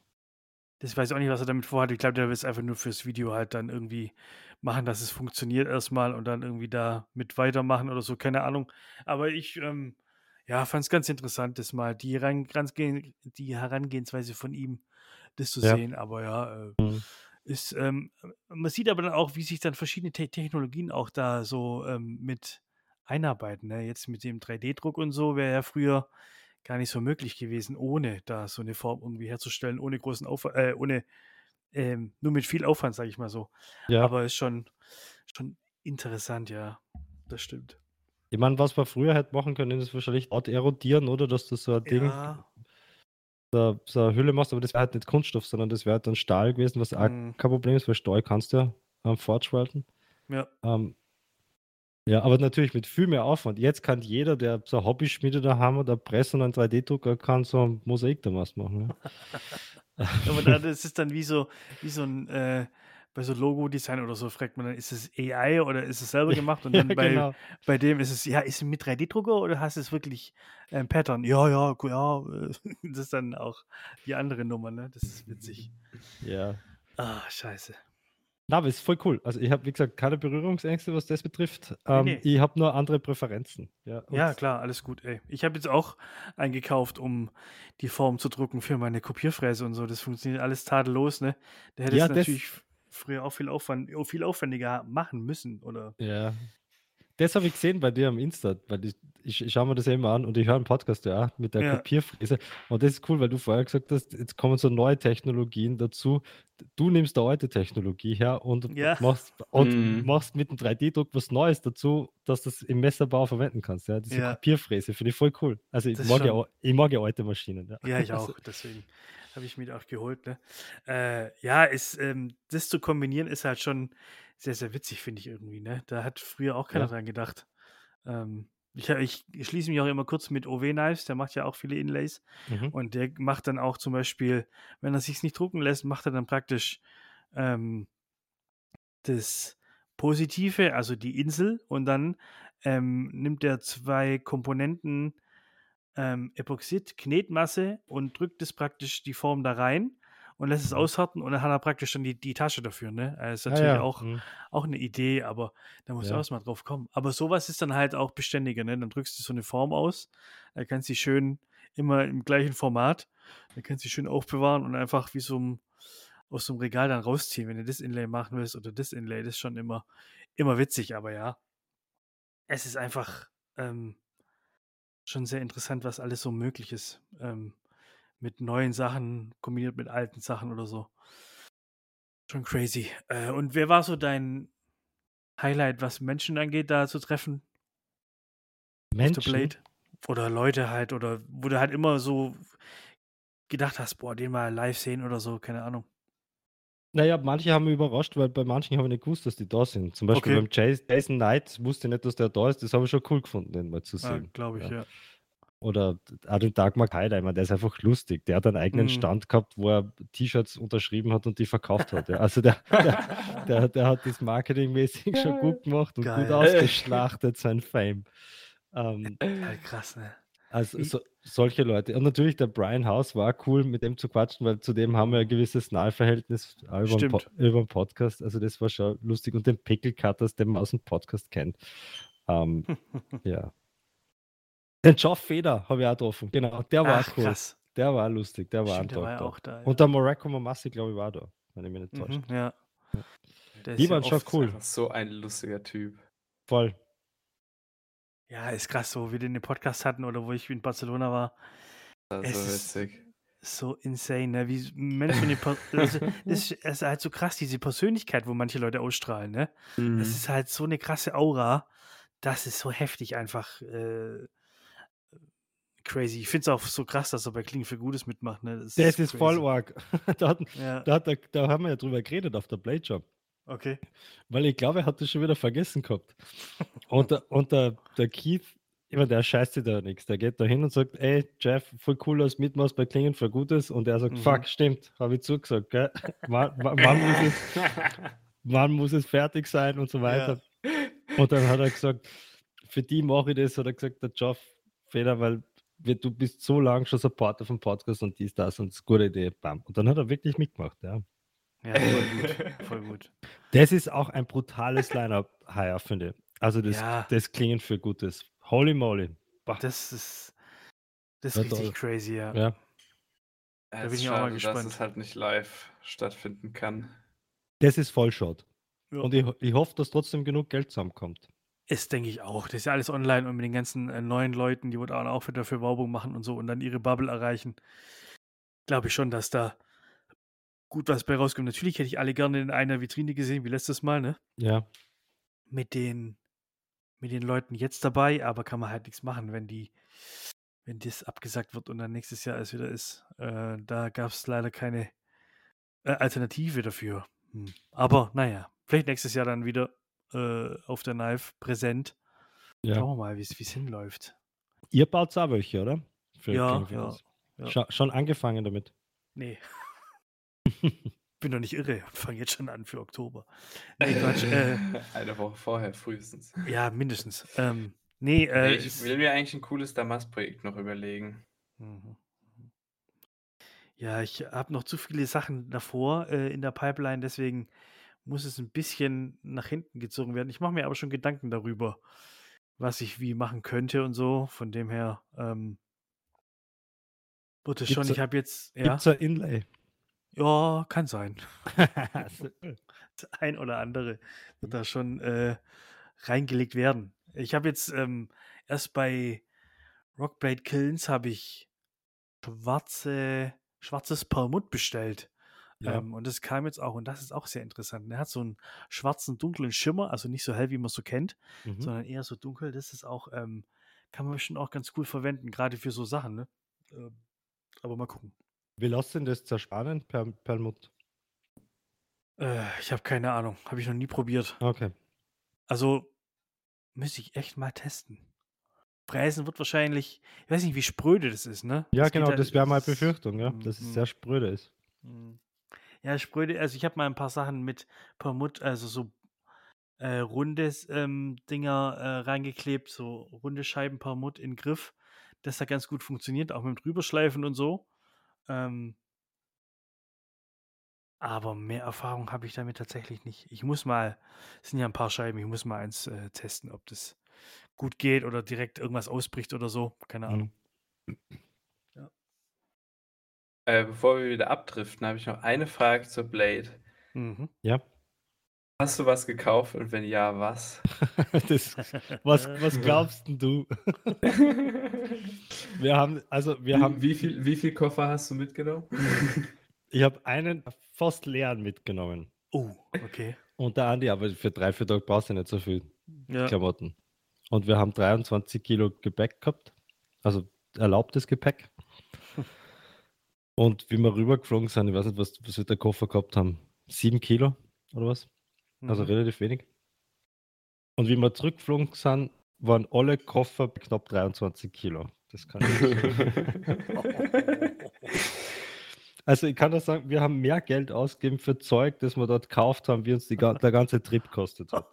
Das weiß ich auch nicht, was er damit vorhat. Ich glaube, der will es einfach nur fürs Video halt dann irgendwie machen, dass es funktioniert erstmal und dann irgendwie da mit weitermachen oder so, keine Ahnung. Aber ich, ähm, ja, fand es ganz interessant, das mal die, Heran- Herangehen- die Herangehensweise von ihm, das zu Ja. sehen. Aber ja, äh, Mhm. ist, ähm, man sieht aber dann auch, wie sich dann verschiedene Te Technologien auch da so ähm, mit einarbeiten. Ne? Jetzt mit dem drei D-Druck und so wäre ja früher gar nicht so möglich gewesen, ohne da so eine Form irgendwie herzustellen, ohne großen Aufwand, äh, ohne, ähm, nur mit viel Aufwand, sage ich mal so. Ja. Aber ist schon, schon interessant, ja. Das stimmt. Ich meine, was wir früher hätte machen können, ist wahrscheinlich Haut erodieren, oder? Dass du so ein Ding, Ja. so, so eine Hülle machst, aber das wäre halt nicht Kunststoff, sondern das wäre halt dann Stahl gewesen, was auch Mm, kein Problem ist, weil Stahl kannst du ja ähm, fortschwalten. ja. Ähm, ja, aber natürlich mit viel mehr Aufwand. Jetzt kann jeder, der so ein Hobby-Schmiede daheim oder Press und einen drei D-Drucker, kann so ein Mosaik daraus machen. Ja. Aber da, das ist dann wie so, wie so ein, äh, bei so Logo-Design oder so, fragt man dann, ist es A I oder ist es selber gemacht? Und Ja, dann bei, genau. bei dem ist es, ja, ist es mit drei D-Drucker oder hast du es wirklich ein Pattern? Ja, ja, gu- ja. äh, Das ist dann auch die andere Nummer, ne? Das ist witzig. Ja. Ah, scheiße. Na, aber ist voll cool. Also ich habe, wie gesagt, keine Berührungsängste, was das betrifft. Nee, Ähm, nee. ich habe nur andere Präferenzen. Ja, und Ja, klar, alles gut, ey. Ich habe jetzt auch eingekauft, um die Form zu drucken für meine Kopierfräse und so. Das funktioniert alles tadellos, ne? Da hättest ja, du das, natürlich f- früher auch viel Aufwand, oh, viel aufwendiger machen müssen, oder? ja, das habe ich gesehen bei dir am Insta, weil ich, ich, ich schaue mir das ja immer an und ich höre einen Podcast ja auch mit der Ja, Kopierfräse. Und das ist cool, weil du vorher gesagt hast, jetzt kommen so neue Technologien dazu. Du nimmst eine alte Technologie her und ja, machst, und Mhm. machst mit dem drei D-Druck was Neues dazu, dass du das im Messerbau verwenden kannst. Ja, diese ja, Kopierfräse finde ich voll cool. Also ich das ist mag ja, schon. au- ich mag ja alte Maschinen. Ja. Ja, ich Also, auch, deswegen habe ich mir die auch geholt, ne? Äh, ja, ist, ähm, das zu kombinieren ist halt schon sehr, sehr witzig, finde ich irgendwie, ne? Da hat früher auch keiner ja. dran gedacht. Ähm, ich, ich, ich schließe mich auch immer kurz mit O W-Knives, der macht ja auch viele Inlays Mhm. und der macht dann auch zum Beispiel, wenn er sich nicht drucken lässt, macht er dann praktisch ähm, das Positive, also die Insel, und dann ähm, nimmt er zwei Komponenten ähm, Epoxid, Knetmasse und drückt es praktisch die Form da rein und lässt es Mhm. aushärten und dann hat er praktisch dann die, die Tasche dafür. Ne? Das ist Ah natürlich ja. auch, Mhm. auch eine Idee, aber da muss Ja. auch erstmal drauf kommen. Aber sowas ist dann halt auch beständiger. Ne? Dann drückst du so eine Form aus, da kannst du sie schön immer im gleichen Format, da kannst du sie schön aufbewahren und einfach wie so ein, aus so einem Regal dann rausziehen, wenn du das Inlay machen willst oder das Inlay. Das ist schon immer, immer witzig, aber ja, es ist einfach ähm, schon sehr interessant, was alles so möglich ist. Ähm, mit neuen Sachen kombiniert mit alten Sachen oder so. Schon crazy. Äh, und wer war so dein Highlight, was Menschen angeht, da zu treffen auf der Menschen. Blade? Oder Leute halt, oder wo du halt immer so gedacht hast, boah, den mal live sehen oder so, keine Ahnung. Naja, manche haben mich überrascht, weil bei manchen habe ich nicht gewusst, dass die da sind. Zum Beispiel Okay, beim Jas- Jason Knight wusste ich nicht, dass der da ist. Das habe ich schon cool gefunden, den mal zu ah, sehen. glaube ich, Ja. ja. Oder auch den Dagmar Keider, der ist einfach lustig. Der hat einen eigenen Hm. Stand gehabt, wo er T-Shirts unterschrieben hat und die verkauft hat. Ja. Also der, der, der, der hat das marketingmäßig schon gut gemacht und gut Geil. ausgeschlachtet, sein Fame. Ähm, Geil, krass, ne? also Wie, so, solche Leute. Und natürlich der Brian House war cool, mit dem zu quatschen, weil zudem haben wir ein gewisses Nahverhältnis auch über den, Po- stimmt. über den Podcast. Also das war schon lustig. Und den Pickle Cutters, den man aus dem Podcast kennt. Ähm, ja. Den Geoff Feder habe ich auch getroffen. Genau, der war Ach, auch cool. krass. Der war auch lustig. Der war Stimmt, einen der war Tag ja da. auch da, Und ja. der Morocco Mamassi, glaube ich, war da, wenn ich mich nicht täusche. Mhm, ja. Ja. Der ist Die ja waren schon oft. Das ist cool. einfach so ein lustiger Typ. Voll. Ja, ist krass, so wie wir den Podcast hatten oder wo ich in Barcelona war. Das Es ist so ist witzig. so insane, ne? Wie ein Mensch, wenn die Per- also, das ist, es ist halt so krass, diese Persönlichkeit, wo manche Leute ausstrahlen, ne? Es Mhm. ist halt so eine krasse Aura. Das ist so heftig einfach äh, crazy. Ich finde es auch so krass, dass er bei Klingen für Gutes mitmacht, ne? Das Das ist ist voll crazy. arg. da, hat, Ja, da, hat, er- da haben wir ja drüber geredet auf der Blade Job. okay. Weil ich glaube, er hat das schon wieder vergessen gehabt. Und, der, und der, der Keith, ich meine, der scheißt sich da nichts. Der geht da hin und sagt, ey, Jeff, voll cool, dass du mitmachst bei Klingen für Gutes. Und er sagt, Mhm. fuck, stimmt, habe ich zugesagt. Gell? Wann, wann, wann, muss es, wann muss es fertig sein und so weiter. Ja. Und dann hat er gesagt, für die mache ich das, hat er gesagt, der Jeff Feder, weil wir, du bist so lange schon Supporter vom Podcast und dies, das und das ist eine gute Idee. Bam. Und dann hat er wirklich mitgemacht, ja. Ja, voll gut. Voll gut. Das ist auch ein brutales Line-Up-Hire, finde ich. Also das, Ja, das klingen für Gutes. Holy moly. Bah, das ist, das war ist richtig toll. crazy, ja. Ja. Da Ja, bin ist ich auch mal schade, dass gespannt. es halt nicht live stattfinden kann. Das ist Vollshot. Ja. Und ich, ich hoffe, dass trotzdem genug Geld zusammenkommt. Ist, denke ich auch. Das ist ja alles online und mit den ganzen äh, neuen Leuten, die dann auch wieder für Werbung machen und so und dann ihre Bubble erreichen, glaube ich schon, dass da gut was bei rauskommt. Natürlich hätte ich alle gerne in einer Vitrine gesehen, wie letztes Mal, ne? Ja. Mit den, mit den Leuten jetzt dabei, aber kann man halt nichts machen, wenn die, wenn das abgesagt wird und dann nächstes Jahr es wieder ist. Äh, da gab es leider keine äh, Alternative dafür. Hm. Aber naja, vielleicht nächstes Jahr dann wieder äh, auf der Knife präsent. ja. Schauen wir mal, wie es hinläuft. Ihr baut auch welche, oder? Für Ja, Klingen für ja, Gutes. ja. Scha schon angefangen damit. Nee. Bin doch nicht irre und fange jetzt schon an für Oktober. Nee, Quatsch. Äh, Eine Woche vorher frühestens. ja, mindestens. Ähm, nee, äh, Nee, ich ist, will mir eigentlich ein cooles Damas-Projekt noch überlegen. Mhm. ja, ich habe noch zu viele Sachen davor äh, in der Pipeline, deswegen muss es ein bisschen nach hinten gezogen werden. Ich mache mir aber schon Gedanken darüber, was ich wie machen könnte und so. Von dem her ähm, wird es schon. Gibt's, Ich habe jetzt, ja, gibt's ein Inlay? ja, kann sein. So, Das ein oder andere wird da schon äh, reingelegt werden. Ich habe jetzt ähm, erst bei Rockblade Kilns habe ich schwarze, schwarzes Perlmutt bestellt. ja. Ähm, und das kam jetzt auch, und das ist auch sehr interessant. Er hat so einen schwarzen, dunklen Schimmer, also nicht so hell, wie man es so kennt, Mhm. sondern eher so dunkel. Das ist auch, ähm, kann man bestimmt auch ganz cool verwenden, gerade für so Sachen, ne? Ähm, aber mal gucken. Wie lässt denn das zerspannen, per, Perlmutt? Äh, ich habe keine Ahnung, habe ich noch nie probiert. Okay. Also müsste ich echt mal testen. Fräsen wird wahrscheinlich, ich weiß nicht, wie spröde das ist, ne? Ja, Das geht genau, ja, das wäre meine das- Befürchtung, ja, Mm, dass es mm, sehr spröde ist. mm. Ja, spröde, also ich habe mal ein paar Sachen mit Perlmutt, also so äh, rundes ähm, Dinger äh, reingeklebt, so runde Scheiben Perlmutt in Griff. Das hat ganz gut funktioniert, auch mit dem Drüberschleifen und so. Ähm, aber mehr Erfahrung habe ich damit tatsächlich nicht. Ich muss mal, es sind ja ein paar Scheiben, ich muss mal eins äh, testen, ob das gut geht oder direkt irgendwas ausbricht oder so. Keine Ahnung. Mhm. Äh, bevor wir wieder abdriften, habe ich noch eine Frage zur Blade. Mhm. Ja. Hast du was gekauft und wenn ja, was? Das, was, was glaubst denn du? Wir haben, also wir wie, haben, wie, viel, wie viel Koffer hast du mitgenommen? ich habe einen fast leeren mitgenommen. Oh, okay. Und der Andi, aber für drei, vier Tage brauchst du nicht so viel Ja. Klamotten. Und wir haben dreiundzwanzig Kilo Gepäck gehabt, also erlaubtes Gepäck. Und wie wir rübergeflogen sind, ich weiß nicht, was, was wir der Koffer gehabt haben, sieben Kilo oder was? Also Mhm. relativ wenig. Und wie wir zurückgeflogen sind, waren alle Koffer bei knapp dreiundzwanzig Kilo. Das kann ich nicht sagen. Also ich kann das sagen, wir haben mehr Geld ausgegeben für Zeug, das wir dort gekauft haben, wie uns die, ga- der ganze Trip kostet hat.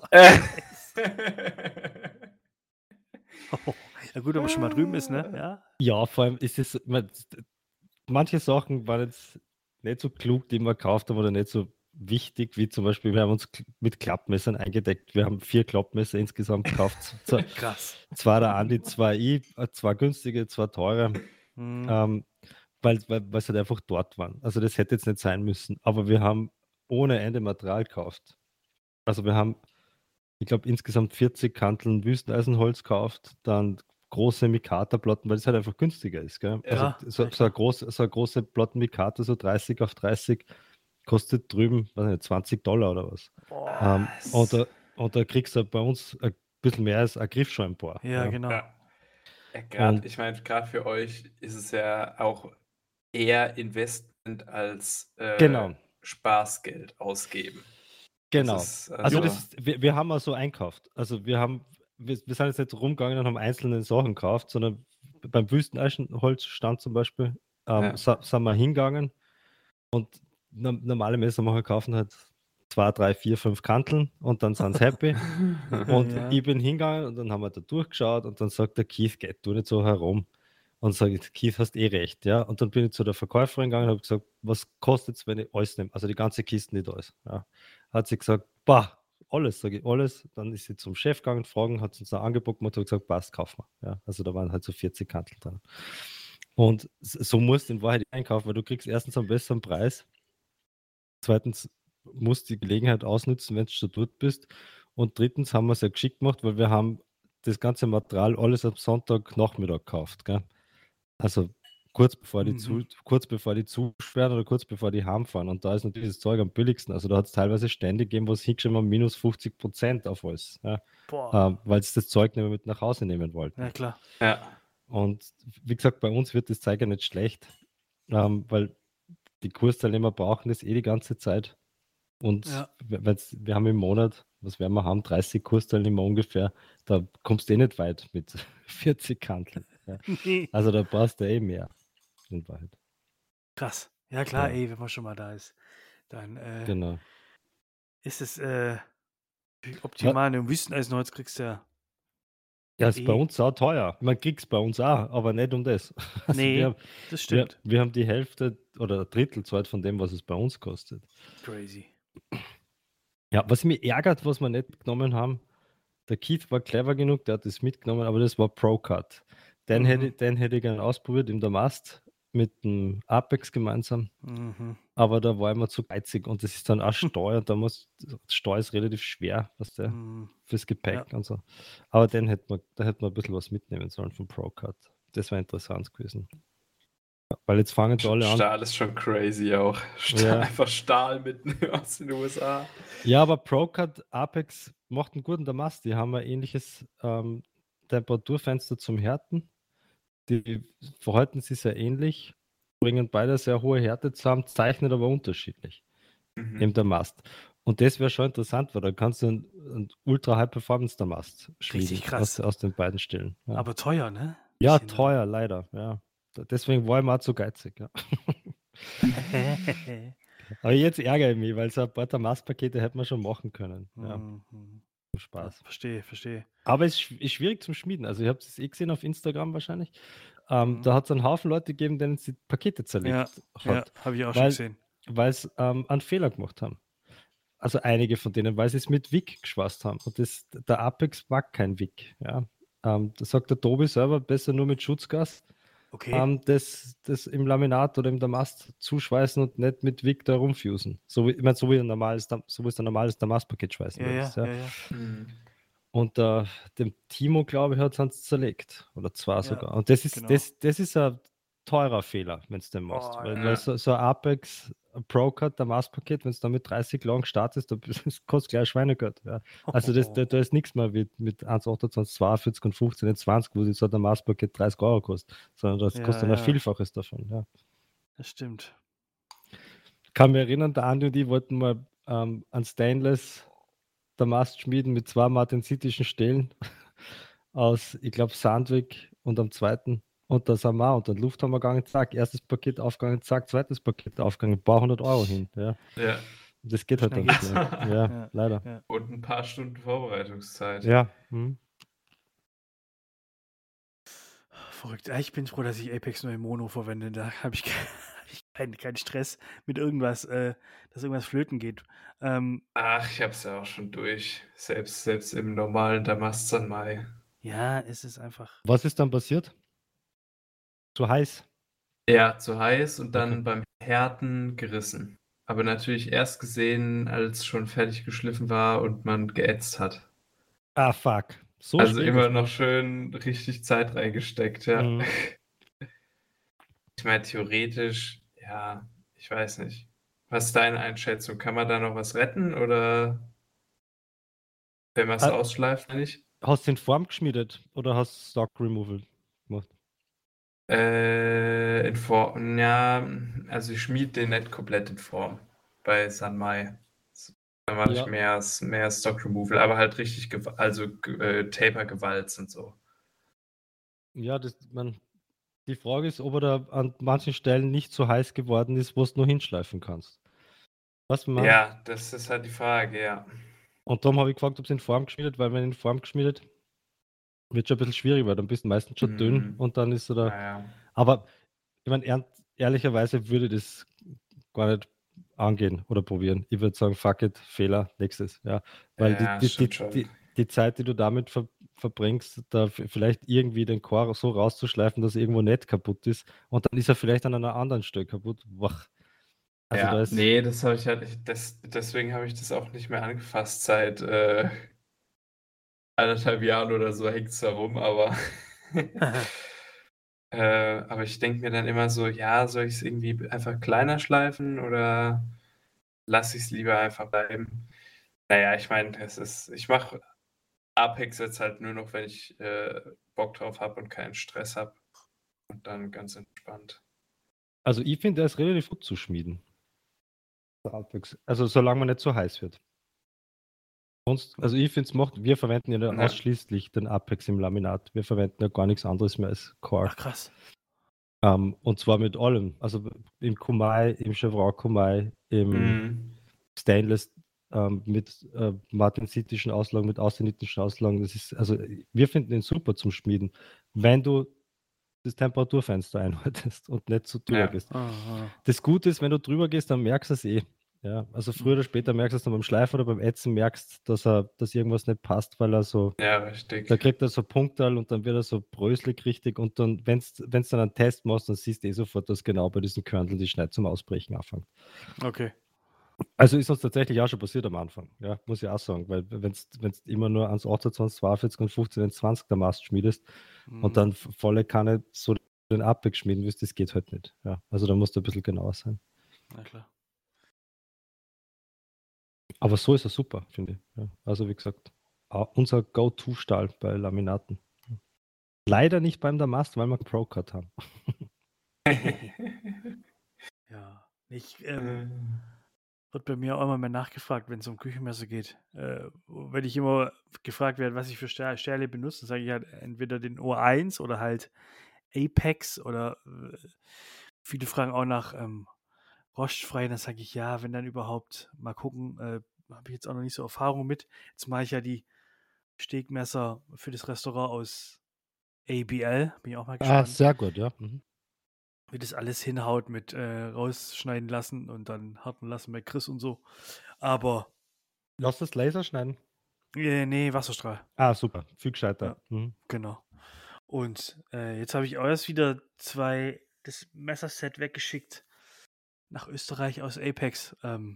Ja gut, wenn man schon mal drüben ist, ne? Ja. Ja, vor allem ist es, man, manche Sachen waren jetzt nicht so klug, die wir gekauft haben oder nicht so wichtig, wie zum Beispiel, wir haben uns k- mit Klappmessern eingedeckt. Wir haben vier Klappmesser insgesamt gekauft. Z- Krass. Zwei der Andi, zwei ich, äh, zwei günstige, zwei teure, Mhm. ähm, weil, weil, weil sie halt einfach dort waren. Also das hätte jetzt nicht sein müssen. Aber wir haben ohne Ende Material gekauft. Also wir haben, ich glaube, insgesamt vierzig Kanteln Wüsteneisenholz gekauft, dann große Mikata-Platten, weil es halt einfach günstiger ist. Gell? Ja, Also so, ja, so, eine klar. groß, so eine große Platten Mikata, so dreißig auf dreißig, kostet drüben, weiß nicht, zwanzig Dollar oder was. Boah. Ähm, Was? und, da, und da kriegst du bei uns ein bisschen mehr als ein Griffscheinbohr. Ja, genau. Ja. Ja, grad, Und- ich meine, gerade für euch ist es ja auch eher Investment als äh, Genau. Spaßgeld ausgeben. Genau. Das ist, Also also, das ist, wir, wir haben auch so einkauft. Also wir haben, wir, wir sind jetzt nicht rumgegangen und haben einzelne Sachen gekauft, sondern beim Wüsteneisenholzstand zum Beispiel ähm, Ja. sa- sind wir hingegangen und no- normale Messermacher kaufen halt zwei, drei, vier, fünf Kanteln und dann sind sie happy. Und Ja. ich bin hingegangen und dann haben wir da durchgeschaut und dann sagt der Keith, geh du nicht so herum. Und sage ich, Keith, hast eh recht, ja. Und dann bin ich zu der Verkäuferin gegangen und habe gesagt, was kostet es, wenn ich alles nehme? Also die ganze Kiste nicht alles. Ja. Hat sie gesagt, bah, alles, sage ich, alles. Dann ist sie zum Chef gegangen, fragen, hat sie uns ein Angebot gemacht und gesagt, passt, kauf mal. Ja. Also da waren halt so vierzig Kantel drin. Und s- so musst du in Wahrheit einkaufen, weil du kriegst erstens einen besseren Preis, zweitens musst du die Gelegenheit ausnutzen, wenn du schon dort bist. Und drittens haben wir es ja geschickt gemacht, weil wir haben das ganze Material alles am Sonntagnachmittag gekauft. Gell? Also kurz bevor die, zu, Mhm. kurz bevor die zusperren oder kurz bevor die heimfahren. Und da ist natürlich das Zeug am billigsten. Also da hat es teilweise Stände gegeben, wo es hingeschrieben haben, minus fünfzig Prozent auf alles. Ja? Boah. Ähm, weil sie das Zeug nicht mehr mit nach Hause nehmen wollten. Ja, klar. ja. Und wie gesagt, bei uns wird das Zeug ja nicht schlecht, ähm, weil die Kursteilnehmer brauchen das eh die ganze Zeit. Und Ja. we- weil's- wir haben im Monat, was werden wir haben, dreißig Kursteilnehmer ungefähr, da kommst du eh nicht weit mit vierzig Kanteln. Ja. Nee. Also da brauchst du eh mehr in Wahrheit. Krass. Ja, klar, Ja. ey, wenn man schon mal da ist, dann äh, Genau. ist es äh, optimal. Im Wüsteneisenholz kriegst du ja. Ja, ist bei eh. uns auch teuer. Man kriegt es bei uns auch, aber nicht um das. Also Nee, wir, das wir, stimmt. wir haben die Hälfte oder ein Drittel Zeit von dem, was es bei uns kostet. Crazy. Ja, was mich ärgert, was wir nicht mitgenommen haben, der Keith war clever genug, der hat das mitgenommen, aber das war Pro-Cut. Den, Mhm. hätte, den hätte ich gerne ausprobiert im Damast mit dem Apex gemeinsam, Mhm. aber da war ich mir zu geizig und das ist dann auch Steuer, da muss, Steuer ist relativ schwer, was der Mhm. fürs Gepäck Ja. und so. Aber den hätte man, da hätte man ein bisschen was mitnehmen sollen vom Pro-Cut. Das wäre interessant gewesen. Weil jetzt fangen sie alle an. Stahl ist schon crazy auch. Stahl, Ja. Einfach Stahl mitten aus den U S A. Ja, aber ProCut Apex macht einen guten Damast. Die haben ein ähnliches ähm, Temperaturfenster zum Härten. Die verhalten sich sehr ähnlich, bringen beide sehr hohe Härte zusammen, zeichnen aber unterschiedlich Mhm. im Damast. Und das wäre schon interessant, weil da kannst du einen, einen Ultra High Performance Damast schmieden Richtig krass. aus, aus den beiden Stellen. Ja, Aber teuer, ne? ja Bisschen, teuer, leider. Ja. Deswegen war ich mal zu geizig. Ja. ne? Aber jetzt ärgere ich mich, weil so ein paar Damast-Pakete hätte man schon machen können. Ja, Mhm. Ja, Spaß. verstehe, verstehe. Aber es ist sch- ist schwierig zum Schmieden. Also, ihr habt es eh gesehen auf Instagram wahrscheinlich. Ähm, Mhm. Da hat es einen Haufen Leute gegeben, denen es die Pakete Ja, zerlegt ja, hat, habe ich auch schon weil gesehen. weil es ähm, einen Fehler gemacht haben. Also einige von denen, weil sie es mit Wick geschweißt haben. Und das, der Apex mag kein Wick. Ja. Ähm, da sagt der Tobi selber, besser nur mit Schutzgas. Okay. Ähm, das, das im Laminat oder im Damast zuschweißen und nicht mit Wick da rumfusen. So wie, ich meine, so wie ein normales, Dam- so wie es ein normales Damastpaket schweißen Ja, ja, würdest. Ja. ja, ja. Mhm. Und äh, dem Timo, glaube ich, hat es zerlegt. Oder zwei Ja, sogar. Und das ist, genau. das, das ist ein teurer Fehler, wenn du den machst. Oh, weil, ja. weil so, so ein Apex ein Pro-Cut, der Maßpaket, wenn du da mit dreißig lang startest, da das kostet gleich Schweinegeld. Ja. Also das, da, da ist nichts mehr mit, mit eins Komma achtundzwanzig, zweiundvierzig und fünfzehn, zwanzig, wo sich so ein Maßpaket dreißig Euro kostet. Sondern das Ja, kostet ein ja. Vielfaches davon. Ja. Das stimmt. Ich kann mich erinnern, der Andi und ich wollten mal ähm, ein Stainless Damast schmieden mit zwei martensitischen Stelen aus, ich glaube, Sandvik und am zweiten. Und da sind wir auch unter den Lufthammer gegangen, zack, erstes Paket aufgegangen, zack, zweites Paket aufgegangen, ein paar hundert Euro hin. Ja. Ja. Und das geht halt Schnell dann geht's. schnell. Ja, Ja, leider. ja. Und ein paar Stunden Vorbereitungszeit. Ja. Hm. Verrückt. Ja, Ich bin froh, dass ich Apex nur im Mono verwende. Da habe ich, ke- hab ich keinen, keinen Stress mit irgendwas, äh, dass irgendwas flöten geht. Ähm, Ach, ich hab's ja auch schon durch. Selbst, selbst im normalen Damast Sanmai. ja, es ist einfach. Was ist dann passiert? Zu heiß. Ja, zu heiß und dann Okay. beim Härten gerissen. Aber natürlich erst gesehen, als schon fertig geschliffen war und man geätzt hat. Ah, fuck. So Also spät immer ist noch man. schön richtig Zeit reingesteckt, ja. Mhm. Ich meine, theoretisch, ja, ich weiß nicht. Was ist deine Einschätzung? Kann man da noch was retten oder wenn man es Ah, ausschleift, meine ich? hast du in Form geschmiedet oder hast du Stock Removal gemacht? Äh, in Form, ja, also ich schmied den nicht komplett in Form bei Sanmai. Da mache ich Ja. mehr, mehr Stock Removal, aber halt richtig, gewa- also äh, Taper gewalzt und so. Ja, das, man, die Frage ist, ob er da an manchen Stellen nicht so heiß geworden ist, wo du nur hinschleifen kannst. Was man? Ja, das ist halt die Frage, ja. Und darum habe ich gefragt, ob es in Form geschmiedet, weil wenn in Form geschmiedet, wird schon ein bisschen schwierig, weil dann bist du meistens schon dünn Mhm. und dann ist er da. Naja. Aber ich meine, ehr- ehrlicherweise würde ich das gar nicht angehen oder probieren. Ich würde sagen, fuck it, Fehler, nächstes. Ja, weil die, Ja, die, stimmt die, schon. die, die Zeit, die du damit ver, verbringst, da f- vielleicht irgendwie den Core so rauszuschleifen, dass er irgendwo nicht kaputt ist und dann ist er vielleicht an einer anderen Stelle kaputt. Wach. Also da Ja, ist. nee, das habe ich halt nicht, das, deswegen habe ich das auch nicht mehr angefasst seit äh, anderthalb Jahren oder so hängt es da rum, aber äh, aber ich denke mir dann immer so, ja, soll ich es irgendwie einfach kleiner schleifen oder lasse ich es lieber einfach bleiben? Naja, ich meine, es ist, ich mache Apex jetzt halt nur noch, wenn ich äh, Bock drauf habe und keinen Stress habe und dann ganz entspannt. Also ich finde, der ist relativ gut zu schmieden. Der Apex. Also solange man nicht so heiß wird. Sonst, also ich finde es macht, wir verwenden ja Ja. ausschließlich den Apex im Laminat. Wir verwenden ja gar nichts anderes mehr als Core. Ach, krass. Ähm, und zwar mit allem. Also im Kumai, im Chevron Kumai, im Mhm. Stainless ähm, mit äh, martensitischen Auslagen, mit austenitischen Auslagen. Das ist, also wir finden ihn super zum Schmieden, wenn du das Temperaturfenster einhaltest und nicht so drüber Ja. gehst. Aha. Das Gute ist, wenn du drüber gehst, dann merkst du es eh. Ja, also früher oder später merkst du es dann beim Schleifen oder beim Ätzen, merkst, dass er, dass irgendwas nicht passt, weil er so, Ja, da richtig. kriegt er so Punktal und dann wird er so bröselig richtig und dann, wenn du dann einen Test machst, dann siehst du eh sofort, dass genau bei diesen Körneln die Schneid zum Ausbrechen anfängt. Okay. Also ist uns tatsächlich auch schon passiert am Anfang, ja, muss ich auch sagen, weil wenn du immer nur eins achtundzwanzig, zweiundvierzig und fünfzehn zwanzig der Mast schmiedest Mhm. und dann volle Kanne so den Apex schmieden willst, das geht halt nicht. Ja, also da musst du ein bisschen genauer sein. Na klar. Aber so ist er super, finde ich. Ja, also wie gesagt, auch unser Go-To-Stahl bei Laminaten. Leider nicht beim Damast, weil wir Pro-Cut haben. Ja. Ich, ähm, wird bei mir auch immer mehr nachgefragt, wenn es um Küchenmesser geht. Äh, wenn ich immer gefragt werde, was ich für Sta- Stähle benutze, sage ich halt entweder den O eins oder halt Apex oder äh, viele fragen auch nach ähm, rostfrei. Dann sage ich ja, wenn dann überhaupt. Mal gucken. Äh, habe ich jetzt auch noch nicht so Erfahrung mit. Jetzt mache ich ja die Steakmesser für das Restaurant aus A B L. Bin ich auch mal Ah, gespannt, sehr gut, ja. Mhm. wie das alles hinhaut mit äh, rausschneiden lassen und dann harten lassen bei Chris und so. Aber Lass das Laser schneiden. äh, nee, Wasserstrahl. Ah, super. Viel gescheiter. Ja. Mhm. Genau. Und äh, jetzt habe ich auch erst wieder zwei, das Messerset weggeschickt nach Österreich aus Apex. Ähm,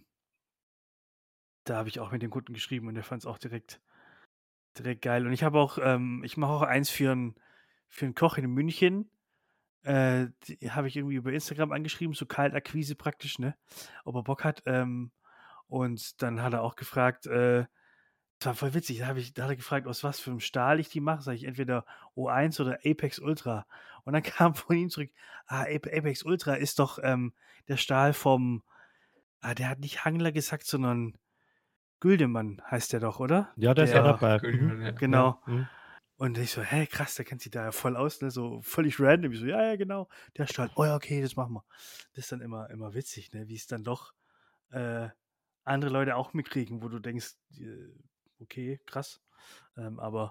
da habe ich auch mit dem Kunden geschrieben und der fand es auch direkt, direkt geil. Und ich habe auch, ähm, ich mache auch eins für einen für einen Koch in München. Äh, die habe ich irgendwie über Instagram angeschrieben, so Kaltakquise praktisch, ne? Ob er Bock hat. Ähm, und dann hat er auch gefragt, äh, das war voll witzig, da, hab ich, da hat er gefragt, aus was für einem Stahl ich die mache. Sag ich entweder O eins oder Apex Ultra. Und dann kam von ihm zurück, ah, Apex Ultra ist doch ähm, der Stahl vom, ah, der hat nicht Hangler gesagt, sondern Güldemann heißt der doch, oder? Ja, der ist auch Der, dabei. Kühlmann, Mhm. ja. genau. Ja. Mhm. Und ich so, hä, krass, der kennt sich da ja voll aus, ne? So völlig random. Ich so, ja, ja, genau, der Stahl. Oh ja, okay, das machen wir. Das ist dann immer, immer witzig, ne? Wie es dann doch äh, andere Leute auch mitkriegen, wo du denkst, äh, okay, krass. Ähm, aber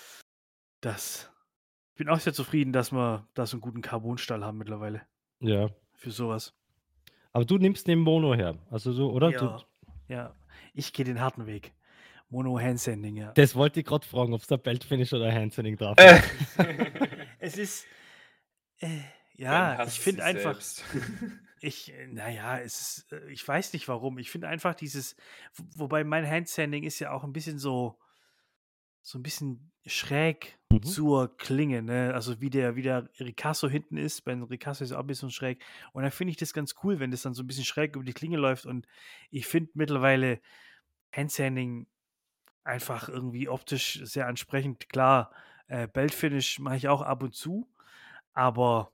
das, ich bin auch sehr zufrieden, dass wir da so einen guten Carbonstahl haben mittlerweile Ja. für sowas. Aber du nimmst den Mono her. Also so, oder? Du, Ja, ja. Ich gehe den harten Weg. Mono Handsending, ja. das wollte ich gerade fragen, ob es da Belt-Finish oder Handsending drauf Äh, ist. Es ist, äh, Ben ja, ich hasst finde sich einfach, selbst. ich, äh, naja, es ist, äh, ich weiß nicht warum. Ich finde einfach dieses, w- wobei mein Handsending ist ja auch ein bisschen so, so ein bisschen schräg Mhm. zur Klinge, ne? Also wie der, wie der Ricasso hinten ist. Beim Ricasso ist er auch ein bisschen schräg. Und dann finde ich das ganz cool, wenn das dann so ein bisschen schräg über die Klinge läuft. Und ich finde mittlerweile Handsanding einfach irgendwie optisch sehr ansprechend. Klar, äh, Belt-Finish mache ich auch ab und zu, aber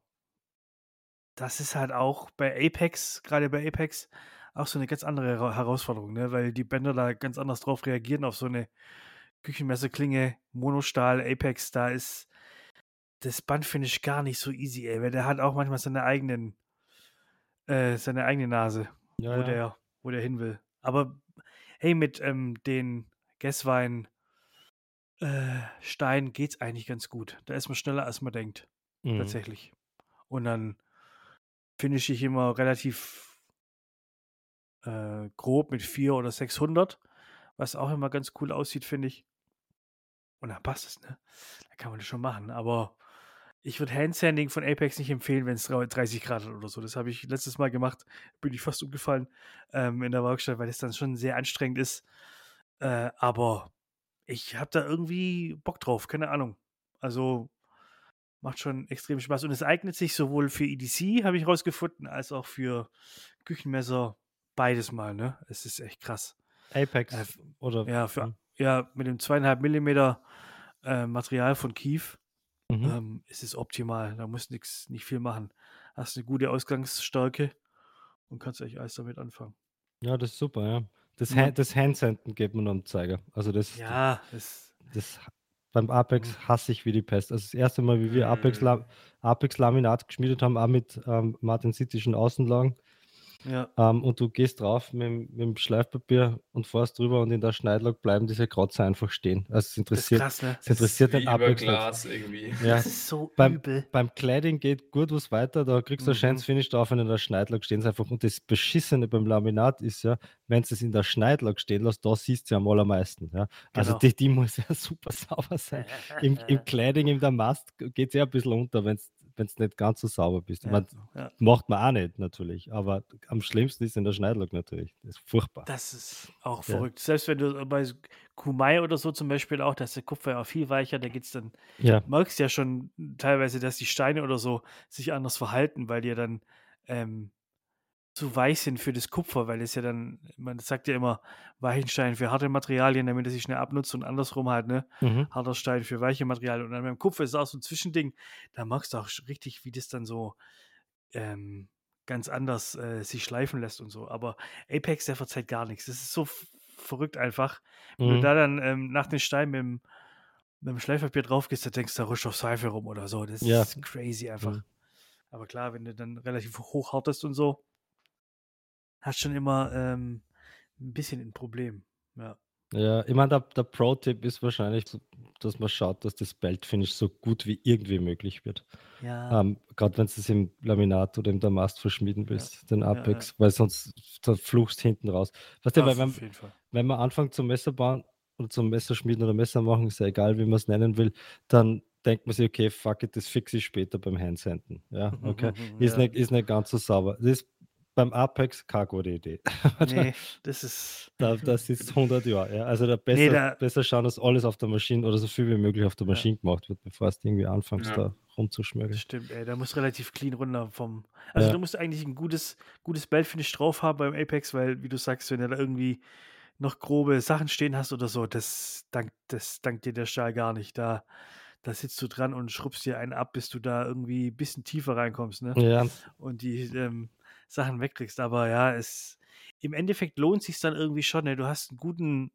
das ist halt auch bei Apex, gerade bei Apex, auch so eine ganz andere Hera- Herausforderung, ne? Weil die Bänder da ganz anders drauf reagieren auf so eine Küchenmesserklinge, Monostahl, Apex, da ist das Bandfinish gar nicht so easy, ey, weil der hat auch manchmal seine eigenen, äh, seine eigene Nase, Ja, wo ja. der, wo der hin will. Aber hey, mit ähm, den Gesswein äh, Stein geht's eigentlich ganz gut. Da ist man schneller, als man denkt, Mhm. tatsächlich. Und dann finish ich immer relativ äh, grob mit vier oder sechshundert, was auch immer ganz cool aussieht, finde ich. Und dann passt es, ne? Da kann man das schon machen. Aber ich würde Handsanding von Apex nicht empfehlen, wenn es dreißig Grad hat oder so. Das habe ich letztes Mal gemacht, bin ich fast umgefallen ähm, in der Werkstatt, weil es dann schon sehr anstrengend ist. Äh, aber ich habe da irgendwie Bock drauf, keine Ahnung. Also macht schon extrem Spaß. Und es eignet sich sowohl für E D C, habe ich rausgefunden, als auch für Küchenmesser beides mal, ne? Es ist echt krass. Äh, Apex f- oder. ja, für, Mhm. ja, mit dem zweieinhalb Millimeter äh, Material von Kief Mhm. ähm, ist es optimal. Da muss nix, nicht viel machen. Hast eine gute Ausgangsstärke und kannst eigentlich alles damit anfangen. Ja, das ist super, ja. Das, Man, Hand, das Handsenden geht mir noch am Zeiger. Also das, ja, es, das beim Apex Mhm. hasse ich wie die Pest. Also das erste Mal, wie wir Apex, Mm. La Apex Laminat geschmiedet haben, auch mit ähm, Martin Sittischen Außenlagen, Ja, ähm, und du gehst drauf mit, dem- mit dem Schleifpapier und fährst drüber und in der Schneidlok bleiben diese Kratzer einfach stehen. Also es das ist interessiert, krass, ne? es Es interessiert ist den wie über Apex nicht. Glas irgendwie. Ja, Das ist so beim, übel. beim Cladding geht gut was weiter, da kriegst du ein schönes Mhm. Finish drauf und in der Schneidlok stehen sie einfach. Und das Beschissene beim Laminat ist ja, wenn du es in der Schneidlok stehen lässt, da siehst du ja am allermeisten. Ja? Also Genau. die, die muss ja super sauber sein. Im, im Cladding, in der Mast geht es ja ein bisschen unter, wenn du nicht ganz so sauber bist. Ich Ja, mein, ja. macht man auch nicht natürlich, aber am schlimmsten ist in der Schneidlok natürlich. Das ist furchtbar. Das ist auch Ja. verrückt. Selbst wenn du bei so Kumai oder so zum Beispiel auch, da ist der Kupfer ja auch viel weicher, da geht's dann, Ja, merkst ja schon teilweise, dass die Steine oder so sich anders verhalten, weil die ja dann ähm, zu weich sind für das Kupfer, weil es ja dann, man sagt ja immer, Weichenstein für harte Materialien, damit er sich schnell abnutzt und andersrum halt, ne? mhm. Harter Stein für weiche Materialien. Und dann beim Kupfer ist es auch so ein Zwischending, da merkst du auch richtig, wie das dann so ähm, ganz anders äh, sich schleifen lässt und so. Aber Apex, der verzeiht gar nichts. Das ist so f- verrückt einfach. Wenn du Mhm. da dann ähm, nach den Steinen mit dem, mit dem Schleifpapier drauf gehst, da denkst du, da rutscht auf Seife rum oder so. Das Ja. ist crazy einfach. Mhm. Aber klar, wenn du dann relativ hoch hartest und so, hast schon immer ähm, ein bisschen ein Problem. Ja. Ja, ich meine, der, der Pro-Tipp ist wahrscheinlich, so, dass man schaut, dass das Belt-Finish so gut wie irgendwie möglich wird. Ja. Ähm, Gerade wenn du es im Laminat oder im Damast verschmieden Ja. willst, den Ja, Apex, weil sonst da fluchst hinten raus. Weißt du, Auf, weil wenn, auf jeden Fall. wenn man anfängt zum Messer bauen oder zum Messerschmieden oder Messer machen, ist ja egal, wie man es nennen will, dann denkt man sich, okay, fuck it, das fixe ich später beim Handsenden. Ja, okay. Ist, Ja. nicht, ist nicht ganz so sauber. Das ist beim Apex keine gute Idee. Nee, das ist. Da, das ist hundert Jahre. Ja. Also da Nee, besser, da. besser schauen, dass alles auf der Maschine oder so viel wie möglich auf der Ja. Maschine gemacht wird, bevor du irgendwie anfängst, Ja. da rumzuschmögeln. Stimmt, ey, da muss relativ clean runter vom. Also Ja. du musst eigentlich ein gutes, gutes Belt-Finish drauf haben beim Apex, weil, wie du sagst, wenn du da irgendwie noch grobe Sachen stehen hast oder so, das dankt, das dankt dir der Stahl gar nicht. Da, da sitzt du dran und schrubbst dir einen ab, bis du da irgendwie ein bisschen tiefer reinkommst, ne? Ja, Und die ähm, Sachen wegkriegst. Aber ja, es im Endeffekt lohnt sich dann irgendwie schon, ne? Du hast einen guten,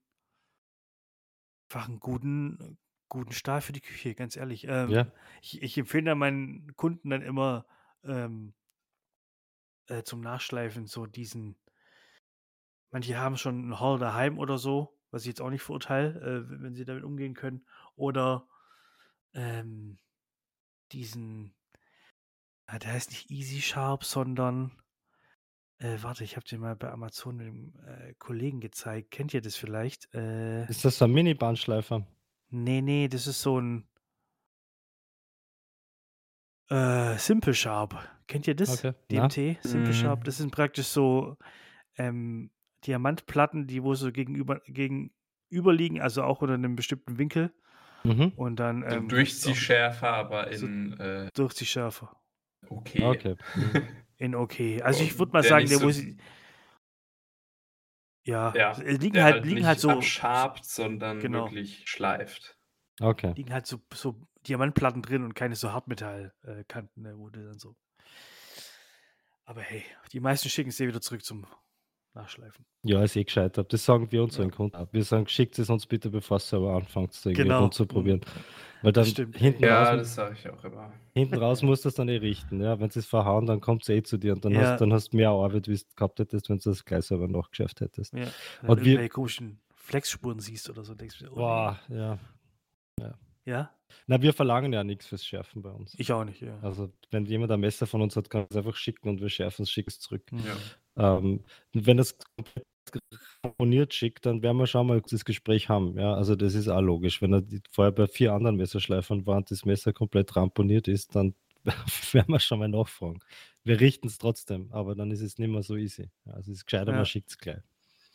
einfach einen guten, guten Stahl für die Küche, ganz ehrlich. Ähm, ja. ich, ich empfehle dann meinen Kunden dann immer ähm, äh, zum Nachschleifen so diesen, manche haben schon einen Hall daheim oder so, was ich jetzt auch nicht verurteile, äh, wenn wenn sie damit umgehen können. Oder ähm, diesen, ah, der heißt nicht Easy Sharp, sondern, äh, warte, ich habe den mal bei Amazon mit dem äh, Kollegen gezeigt. Kennt ihr das vielleicht? Äh, Ist das so ein Mini-Bandschleifer? nee, nee, das ist so ein äh, Simple Sharp. Kennt ihr das? Okay. Na? D M T, Simple Sharp. Mhm. Das sind praktisch so ähm, Diamantplatten, die wo so gegenüber, gegenüber liegen, also auch unter einem bestimmten Winkel. Mhm. Und dann So ähm, kannst du auch Durchziehschärfer, aber so in äh, Durchziehschärfer. okay. Okay. Mhm. In okay. Also ich würde Und mal der sagen, nicht der so, muss. Ja, ja, es liegen der halt, halt liegen halt nicht so, abschabt, sondern genau, wirklich schleift. Okay. liegen halt so, so Diamantplatten drin und keine so Hartmetallkanten, ne, wo du dann so. Aber hey, die meisten schicken es dir wieder zurück zum Nachschleifen. Ja, ist eh gescheitert. Das sagen wir unseren Ja. Kunden auch. Wir sagen, schickt es uns bitte, bevor es selber anfängt, irgendwie Genau. rumzuprobieren. Mhm. Weil Das dann stimmt, ey. hinten Ja, raus, das sage ich auch immer. hinten raus musst du es dann eh richten. Ja, wenn sie es verhauen, dann kommt es eh zu dir und dann Ja. hast dann hast du mehr Arbeit, wie du gehabt hättest, wenn du das gleich selber nachgeschärft hättest. Ja. Wenn Und du wir, irgendwelche komischen Flexspuren siehst oder so, denkst du dir, oh nee. boah, ja. Ja? Na, wir verlangen ja nichts fürs Schärfen bei uns. Ich auch nicht, ja. Also, wenn jemand ein Messer von uns hat, kann es einfach schicken und wir schärfen es, schicken es zurück. Mhm. Ja. Ähm, und wenn das komplett komponiert schickt, dann werden wir schon mal das Gespräch haben. Ja, also das ist auch logisch. Wenn er die, vorher bei vier anderen Messerschleifern war und das Messer komplett ramponiert ist, dann werden wir schon mal nachfragen. Wir richten es trotzdem, aber dann ist es nicht mehr so easy. Also es ist gescheiter, Ja. man schickt es gleich.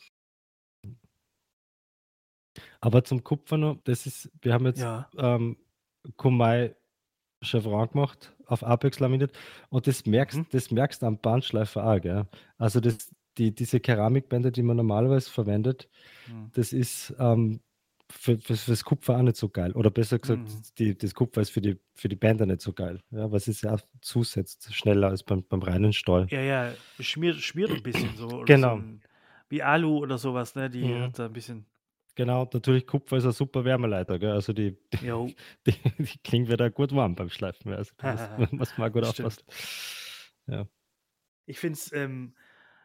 Aber zum Kupfer noch, das ist, wir haben jetzt Ja. ähm, Kumai Chevron gemacht, auf Apex laminiert und das merkst, Mhm. das merkst du am Bandschleifer auch, gell? Also das, die, diese Keramikbänder, die man normalerweise verwendet, Mhm. das ist ähm, für, für, fürs Kupfer auch nicht so geil. Oder besser gesagt, Mhm. die, das Kupfer ist für die, für die Bänder nicht so geil. Ja, weil es ist ja auch zusetzt, schneller als beim, beim reinen Stahl. Ja, ja, schmiert, schmiert ein bisschen so. Oder Genau. So ein, wie Alu oder sowas, ne? Die Mhm. hat da ein bisschen. Genau, und natürlich Kupfer ist ein super Wärmeleiter, gell? Also die, Jo. die, die klingen wieder gut warm beim Schleifen. Also da muss, muss man gut Stimmt. aufpassen. Ja. Ich finde es, ähm,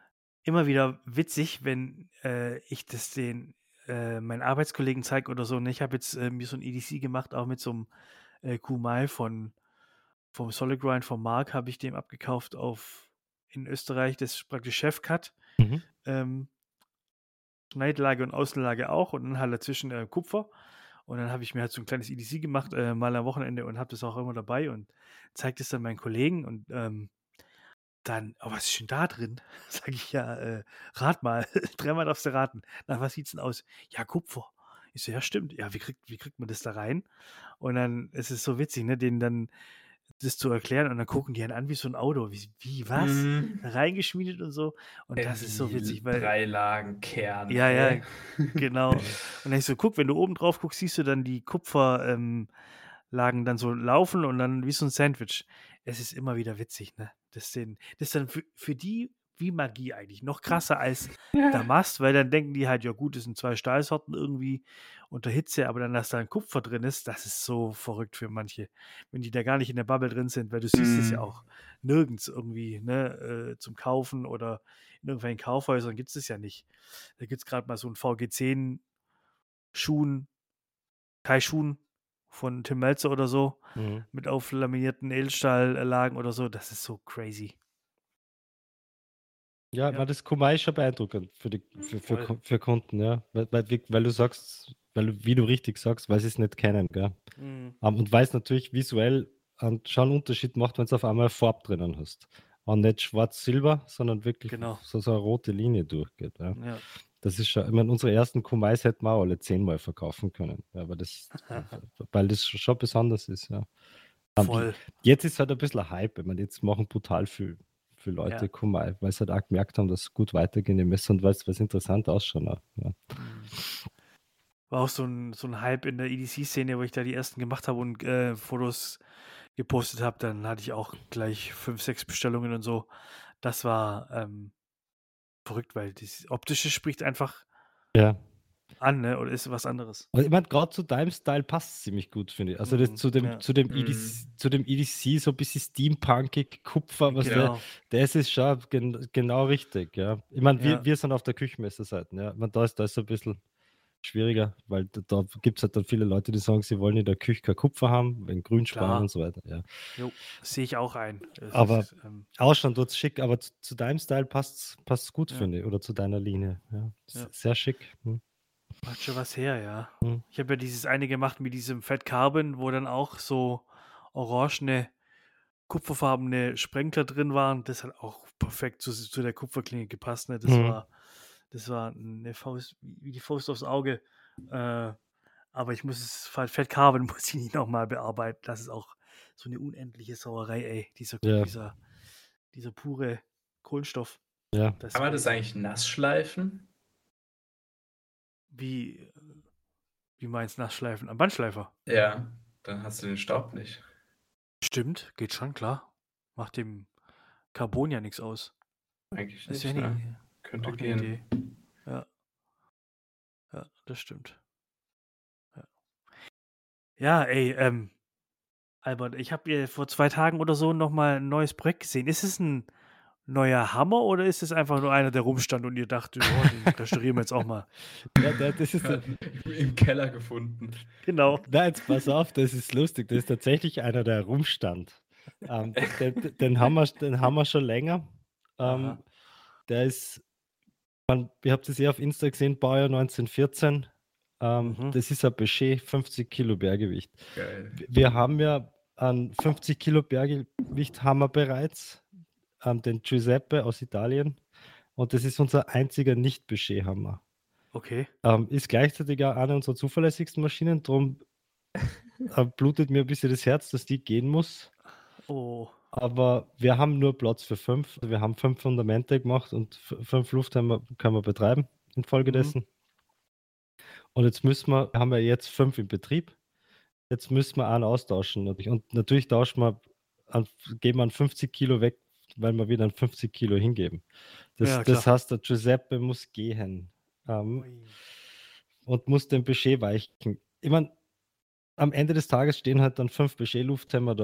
immer wieder witzig, wenn äh, ich das den äh, meinen Arbeitskollegen zeige oder so. Und ich habe jetzt äh, mir so ein E D C gemacht, auch mit so einem äh, Kumai von vom Solid Grind vom Mark habe ich dem abgekauft auf in Österreich. Das ist praktisch Chefcut. Mhm. Ähm, Schneidlage und Außenlage auch und dann halt dazwischen äh, Kupfer. Und dann habe ich mir halt so ein kleines E D C gemacht, äh, mal am Wochenende und habe das auch immer dabei und zeige das dann meinen Kollegen und ähm, dann, oh, was ist denn da drin? Sag ich, ja, äh, rat mal, dreimal darfst du raten. Na, was sieht's denn aus? Ja, Kupfer. Ich so, ja, stimmt. Ja, wie kriegt, wie kriegt man das da rein? Und dann ist es so witzig, ne, denen dann das zu erklären und dann gucken die einen an wie so ein Auto. Wie, wie was? Mhm. Reingeschmiedet und so. Und Ey, das ist so wie witzig, weil, drei Lagen Kern, ja, ja, ey. genau. Und dann ich so, guck, wenn du oben drauf guckst, siehst du dann die Kupferlagen ähm, dann so laufen und dann wie so ein Sandwich. Es ist immer wieder witzig, ne? Das, den, das ist dann für, für die wie Magie eigentlich. Noch krasser als Ja. Damast, weil dann denken die halt, ja gut, das sind zwei Stahlsorten irgendwie unter Hitze, aber dann, dass da ein Kupfer drin ist, das ist so verrückt für manche. Wenn die da gar nicht in der Bubble drin sind, weil du siehst es ja Mhm. auch nirgends irgendwie, ne, äh, zum Kaufen oder in irgendwelchen Kaufhäusern gibt es es ja nicht. Da gibt es gerade mal so einen V G zehn Schuhen, Kai-Schuhen von Tim Melzer oder so, Mhm. mit auflaminierten Edelstahllagen oder so. Das ist so crazy. Ja, Ja. weil das Kumai ist schon beeindruckend für, die, für, für, Voll. Ku- für Kunden, ja. Weil, weil, wie- weil du sagst, weil du, wie du richtig sagst, weil sie es nicht kennen, gell? Mhm. Ähm, und weil es natürlich visuell ähm, schon einen Unterschied macht, wenn du auf einmal Farb drinnen hast. Und nicht schwarz-silber, sondern wirklich Genau. so, so eine rote Linie durchgeht. Ja. Ja. Das ist schon, ich meine, unsere ersten Kumais hätten wir auch alle zehnmal verkaufen können. Ja, aber das, weil das schon besonders ist, ja. Ähm, Voll. Jetzt ist halt ein bisschen ein Hype. Ich meine, jetzt machen brutal viel, viele Leute Ja. Kumai, weil sie halt auch gemerkt haben, dass es gut weitergehen im Messer und weil es interessant ausschaut. auch, Ja. Mhm. War auch so ein, so ein Hype in der E D C-Szene, wo ich da die ersten gemacht habe und äh, Fotos gepostet habe. Dann hatte ich auch gleich fünf, sechs Bestellungen und so. Das war ähm, verrückt, weil das Optische spricht einfach Ja. an, ne? Oder ist was anderes. Und ich meine, gerade zu deinem Style passt es ziemlich gut, finde ich. Also das Mhm. zu dem, Ja. zu dem Mhm. E D C, zu dem E D C, so ein bisschen steampunkig, Kupfer, was der, Genau. das ist schon gen, genau richtig, ja. Ich meine, wir, Ja. wir sind auf der Küchenmesserseite, ja. Ich meine, da ist das ein bisschen schwieriger, weil da, da gibt es halt dann viele Leute, die sagen, sie wollen in der Küche kein Kupfer haben, wegen Grünsparen Klar. und so weiter, ja. Jo, sehe ich auch ein. Es Aber ist, ähm, Ausschauen tut schick, aber zu, zu deinem Style passt es gut, Ja. finde ich, oder zu deiner Linie, ja. S- Ja. Sehr schick. Hm. macht schon was her, ja. Hm. Ich habe ja dieses eine gemacht mit diesem Fat Carbon, wo dann auch so orangene, kupferfarbene Sprenkler drin waren. Das hat auch perfekt zu, zu der Kupferklinge gepasst. Ne? Das Mhm. war, das war eine Faust, wie die Faust aufs Auge. Äh, aber ich muss es, Fat Carbon muss ich nicht nochmal bearbeiten. Das ist auch so eine unendliche Sauerei, ey. Dieser, Ja. dieser, dieser pure Kohlenstoff. Ja. Das ist Kann man das crazy. eigentlich nass schleifen? Wie, äh, wie meinst du Nassschleifen? Am Bandschleifer? Ja, dann hast du den Staub nicht. Stimmt, geht schon, klar. Macht dem Carbon ja nichts aus. Eigentlich Das ist nicht, ja ne? nie, Könnte auch eine gehen. Idee. Ja. Ja, das stimmt. Ja, ja ey, ähm, Albert, ich habe hier vor zwei Tagen oder so nochmal ein neues Projekt gesehen. Ist es ein neuer Hammer oder ist es einfach nur einer, der rumstand und ihr dachtet, oh, den restaurieren wir jetzt auch mal? Ja, da- das ist der, Im Keller gefunden. Genau. Nein, jetzt pass auf, das ist lustig. Das ist tatsächlich einer, der rumstand. Ähm, den, den, den, haben wir, den haben wir schon länger. Ähm, Aha. der ist, man, ihr habt es ja auf Insta gesehen, Baujahr neunzehnhundertvierzehn. Ähm, Mhm. Das ist ein Bechet, fünfzig Kilo Bärgewicht. Geil. Wir haben ja einen fünfzig Kilo Bärgewicht Hammer bereits, ähm, den Giuseppe aus Italien. Und das ist unser einziger Nicht-Bechet-Hammer. Okay. Ähm, ist gleichzeitig auch eine unserer zuverlässigsten Maschinen, darum äh, blutet mir ein bisschen das Herz, dass die gehen muss. Oh. Aber wir haben nur Platz für fünf. Also wir haben fünf Fundamente gemacht und f- fünf Luftheimer können wir betreiben infolgedessen. Mhm. Und jetzt müssen wir, haben wir jetzt fünf im Betrieb. Jetzt müssen wir einen austauschen. Und natürlich tauschen wir, an, geben wir einen fünfzig Kilo weg, weil wir wieder einen fünfzig Kilo hingeben. Das, Ja, das klar. heißt, der Giuseppe muss gehen ähm, Ui. und muss den Bechet weichen. Ich meine, am Ende des Tages stehen halt dann fünf Bechet-Luftheimer da.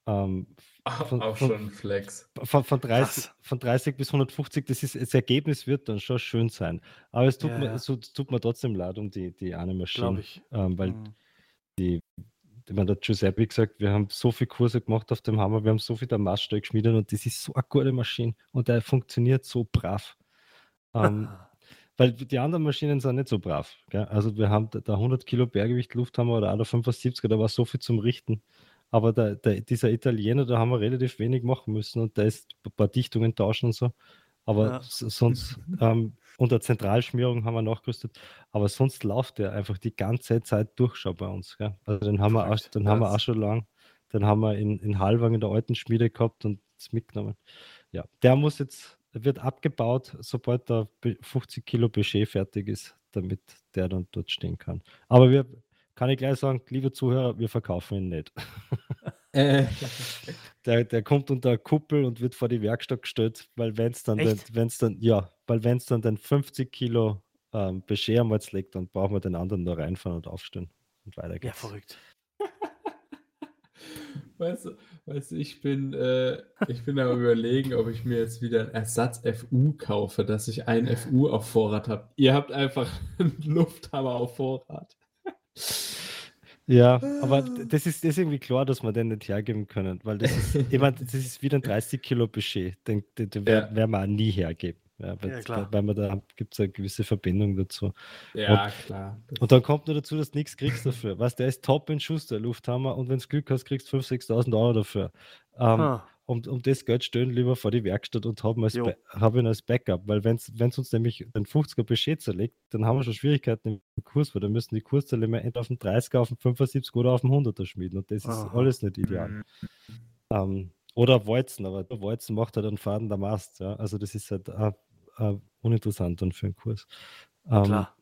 Ähm, von, Auch von, schon ein Flex. von, von, dreißig, Krass. von dreißig bis hundertfünfzig, das, ist, das Ergebnis wird dann schon schön sein. Aber es tut, Ja, mir, ja, es tut, tut mir trotzdem leid um die, die eine glaube Maschine, ich. ähm, weil Mhm. die, ich meine, der Giuseppe gesagt, wir haben so viele Kurse gemacht auf dem Hammer, wir haben so viel der Maßstab geschmiedet und das ist so eine gute Maschine und der funktioniert so brav. Ähm, weil die anderen Maschinen sind nicht so brav. Gell? Also wir haben da da hundert Kilo Berggewicht Lufthammer oder auch der fünfundsiebziger, da war so viel zum Richten. Aber der, der, dieser Italiener, da haben wir relativ wenig machen müssen und da ist ein paar Dichtungen tauschen und so. Aber Ja. s- sonst, ähm, unter Zentralschmierung haben wir nachgerüstet. Aber sonst läuft der einfach die ganze Zeit durch schon bei uns. Gell? Also den haben wir auch, Verrückt. den haben wir auch Das, schon lang. Den haben wir in, in Halvang in der alten Schmiede gehabt und das mitgenommen. Ja, der muss jetzt, wird abgebaut, sobald der Be- fünfzig Kilo Budget fertig ist, damit der dann dort stehen kann. Aber wir, kann ich gleich sagen, liebe Zuhörer, wir verkaufen ihn nicht. äh, Der, der kommt unter eine Kuppel und wird vor die Werkstatt gestellt, weil wenn es dann, den, Echt? wenn's dann, ja, weil wenn es dann den fünfzig Kilo ähm, Budget einmal legt, dann brauchen wir den anderen nur reinfahren und aufstellen. Und weiter Ja, geht's. verrückt. weißt du, weißt du, ich bin, äh, ich bin am überlegen, ob ich mir jetzt wieder ein Ersatz-F U kaufe, dass ich einen F U auf Vorrat habe. Ihr habt einfach einen Lufthammer auf Vorrat. Ja, aber d- das ist, das ist irgendwie klar, dass wir den nicht hergeben können, weil das ist, ich meine, das ist wieder ein dreißig Kilo Budget, den, den, den werden, Ja, werden wir auch nie hergeben, ja, weil, Ja, weil, klar. weil man da gibt es eine gewisse Verbindung dazu. ja, Und, klar. und Das, dann kommt noch dazu, dass du nichts kriegst dafür. Weißt, der ist top in Schuss, der Lufthammer, und wenn du Glück hast, kriegst du fünftausend, sechstausend Euro dafür. Ähm, Ha. um, um das Geld stellen lieber vor die Werkstatt und haben, als Jo. Ba- haben ihn als Backup, weil wenn es uns nämlich den fünfziger Budget zerlegt, dann haben wir schon Schwierigkeiten im Kurs, weil dann müssen die Kursteilnehmer entweder auf den dreißiger, auf den fünfundsiebziger oder auf den hunderter schmieden und das ist Aha. alles nicht ideal. mm, Ähm, oder Walzen, aber der Walzen macht halt einen Faden der Mast, ja? Also das ist halt äh, äh, uninteressant dann für einen Kurs. Ähm, Klar.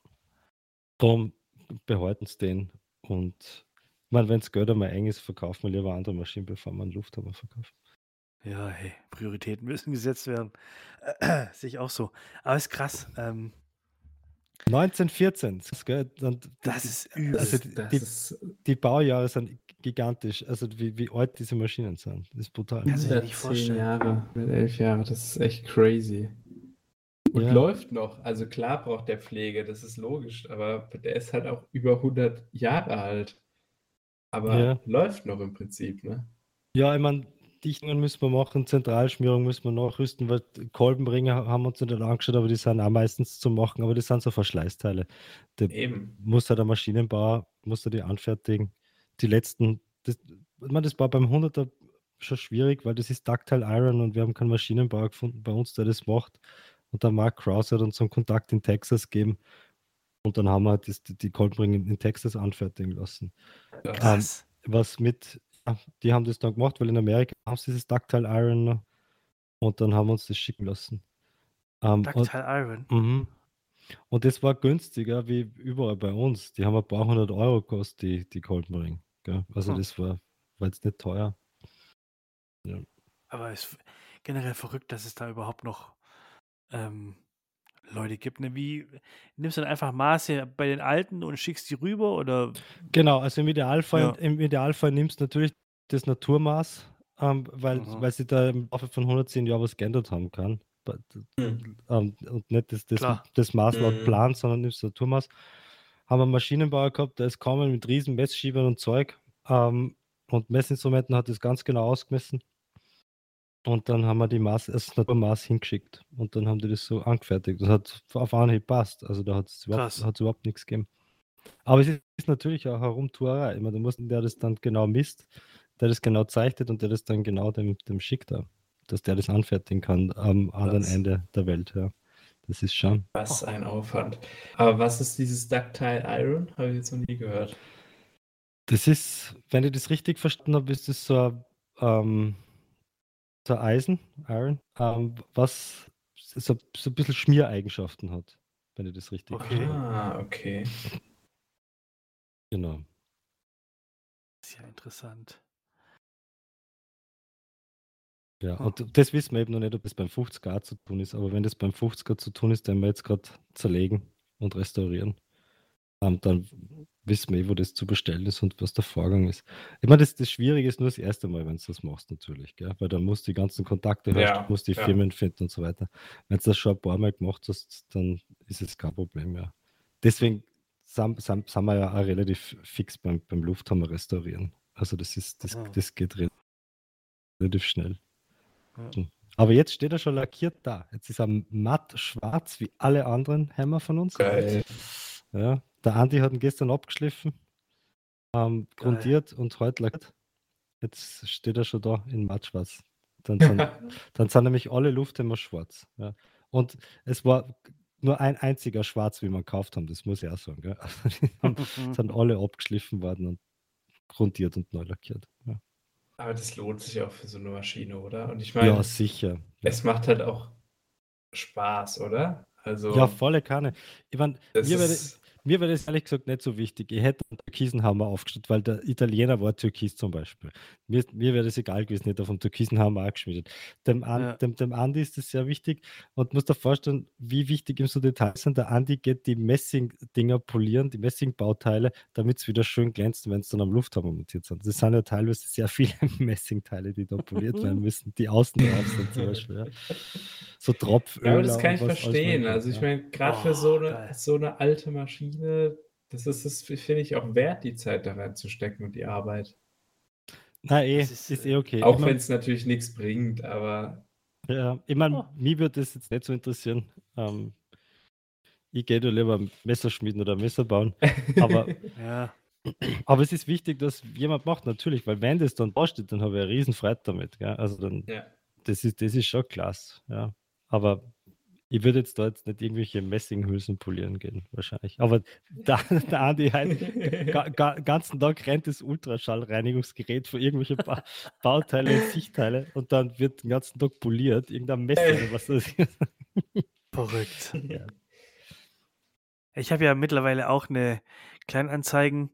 darum behalten sie den und ich meine, wenn das Geld einmal eng ist, verkaufen wir lieber andere Maschinen, bevor wir einen Lufthammer verkaufen. Ja, hey, Prioritäten müssen gesetzt werden. Sehe ich auch so. Aber ist krass. Ähm, neunzehnhundertvierzehn, das, gell, und das die, ist das, übel. also ist- die, das die, ist die Baujahre sind gigantisch, also wie, wie alt diese Maschinen sind. Das ist brutal. Kannst du dir über nicht zehn vorstellen. Jahre, mit elf Jahren, das ist echt crazy. Und Ja, läuft noch. Also klar braucht der Pflege, das ist logisch, aber der ist halt auch über hundert Jahre alt. Aber ja. läuft noch im Prinzip, ne? Ja, ich meine, Dichtungen müssen wir machen, Zentralschmierung müssen wir nachrüsten, weil Kolbenringe haben wir uns nicht angeschaut, aber die sind auch meistens zu machen, aber das sind so Verschleißteile. Da Eben. muss halt der Maschinenbauer, muss er die anfertigen. Die letzten, das, ich meine, das war beim hunderter schon schwierig, weil das ist Ductile Iron und wir haben keinen Maschinenbauer gefunden bei uns, der das macht. Und der Mark Krause hat uns einen Kontakt in Texas gegeben und dann haben wir das, die, die Kolbenringe in Texas anfertigen lassen. Das, Ähm, Krass. was mit, ja, die haben das dann gemacht, weil in Amerika haben sie dieses Ductile Iron noch und dann haben wir uns das schicken lassen. Ähm, und, Ductile Iron. mhm. Und das war günstiger wie überall bei uns. Die haben ein paar hundert Euro gekostet, die, die Kolbenring. Gell? Also Hm. das war, war jetzt nicht teuer. Ja. Aber es ist generell verrückt, dass es da überhaupt noch ähm, Leute gibt. Ne? Wie nimmst du dann einfach Maße bei den Alten und schickst die rüber? Oder Genau, also im Idealfall, ja. im Idealfall nimmst du natürlich das Naturmaß, ähm, weil, Mhm. weil sie da im Laufe von hundertzehn Jahren was geändert haben kann. But, hm. ähm, und nicht das, das, Klar. das Maß laut Mhm. Plan, sondern nimmst das Naturmaß. Haben wir einen Maschinenbauer gehabt, der ist gekommen mit riesen Messschiebern und Zeug. Ähm, und Messinstrumenten hat das ganz genau ausgemessen. Und dann haben wir die Maß, das Naturmaß hingeschickt. Und dann haben die das so angefertigt. Das hat auf Anhieb passt. Also da hat es überhaupt, Krass. hat's überhaupt nichts gegeben. Aber es ist natürlich auch Herumtuerei. Ich meine, da muss der das dann genau misst, der das genau zeichnet und der das dann genau dem, dem schickt, da, dass der das anfertigen kann am anderen Das, Ende der Welt. Ja. Das ist schon. was ein Aufwand. Aber was ist dieses Ductile Iron? Habe ich jetzt noch nie gehört. Das ist, wenn ich das richtig verstanden habe, ist das so ein, ähm, so ein Eisen, Iron, ähm, was so, so ein bisschen Schmiereigenschaften hat, wenn ich das richtig Okay. verstanden habe. Ah, okay. Genau. Das ist ja interessant. Ja, Hm. und das wissen wir eben noch nicht, ob das beim fünfziger zu tun ist, aber wenn das beim fünfziger zu tun ist, den wir jetzt gerade zerlegen und restaurieren, ähm, dann wissen wir eh, wo das zu bestellen ist und was der Vorgang ist. Ich meine, das, das Schwierige ist nur das erste Mal, wenn du das machst, natürlich, gell? Weil dann musst du die ganzen Kontakte herstellen, Ja, musst die ja. Firmen finden und so weiter. Wenn du das schon ein paar Mal gemacht hast, dann ist es kein Problem mehr. Deswegen sind, sind, sind wir ja auch relativ fix beim, beim Lufthammer restaurieren. Also das ist, das, Ah. das geht re- relativ schnell. Ja. Hm. Aber jetzt steht er schon lackiert da. Jetzt ist er matt schwarz wie alle anderen Hammer von uns. Geil. Ja, der Andi hat ihn gestern abgeschliffen, ähm, Geil. grundiert und heute lackiert. Jetzt steht er schon da in mattschwarz. Dann sind, dann sind nämlich alle Lufthammer schwarz. Ja. Und es war nur ein einziger schwarz, wie wir gekauft haben, das muss ich auch sagen. Gell? Die sind, sind alle abgeschliffen worden und grundiert und neu lackiert. Ja, Aber das lohnt sich auch für so eine Maschine, oder? Und ich meine, ja sicher. Ja. es macht halt auch Spaß, oder? Also, Ja, volle Kanne. Ich mein, das mir wäre ist. mir wäre das ehrlich gesagt nicht so wichtig. Ich hätte einen Türkisenhammer aufgestellt, weil der Italiener war türkis zum Beispiel. Mir, mir wäre das egal gewesen, nicht auf dem Türkisenhammer auch geschmiedet. Dem, An, Ja. dem, dem Andi ist das sehr wichtig und muss dir vorstellen, wie wichtig ihm so Details sind. Der Andi geht die Messing-Dinger polieren, die Messing-Bauteile, damit es wieder schön glänzt, wenn es dann am Lufthammer montiert sind. Das sind ja teilweise sehr viele Messingteile, die da poliert werden müssen, die außen drauf sind zum Beispiel. Ja. So Tropföl. Ja, aber das kann und ich was alles verstehen. mögliche, Also ich ja. meine, gerade für Oh, so eine, geil. so eine alte Maschine, das ist es, finde ich, auch wert, die Zeit da reinzustecken und die Arbeit. Na eh, Das ist, ist, eh äh, okay. Ich Auch wenn mein, es natürlich nichts bringt, aber ja, ich mein, Oh. mich würde das jetzt nicht so interessieren. Ähm, ich gehe da lieber Messer schmieden oder Messer bauen. Aber, Ja. aber es ist wichtig, dass jemand macht, natürlich, weil wenn das dann da steht, dann habe ich eine riesen Freude damit. Gell? Also dann, ja. das ist, das ist schon klasse. Ja. Aber ich würde jetzt da jetzt nicht irgendwelche Messinghülsen polieren gehen, wahrscheinlich. Aber da, der Andi halt ga, ga, ganzen Tag rennt das Ultraschallreinigungsgerät für irgendwelche ba Bauteile und Sichtteile und dann wird den ganzen Tag poliert, irgendein Messer oder was das ist. Verrückt. Ja. Ich habe ja mittlerweile auch eine Kleinanzeigen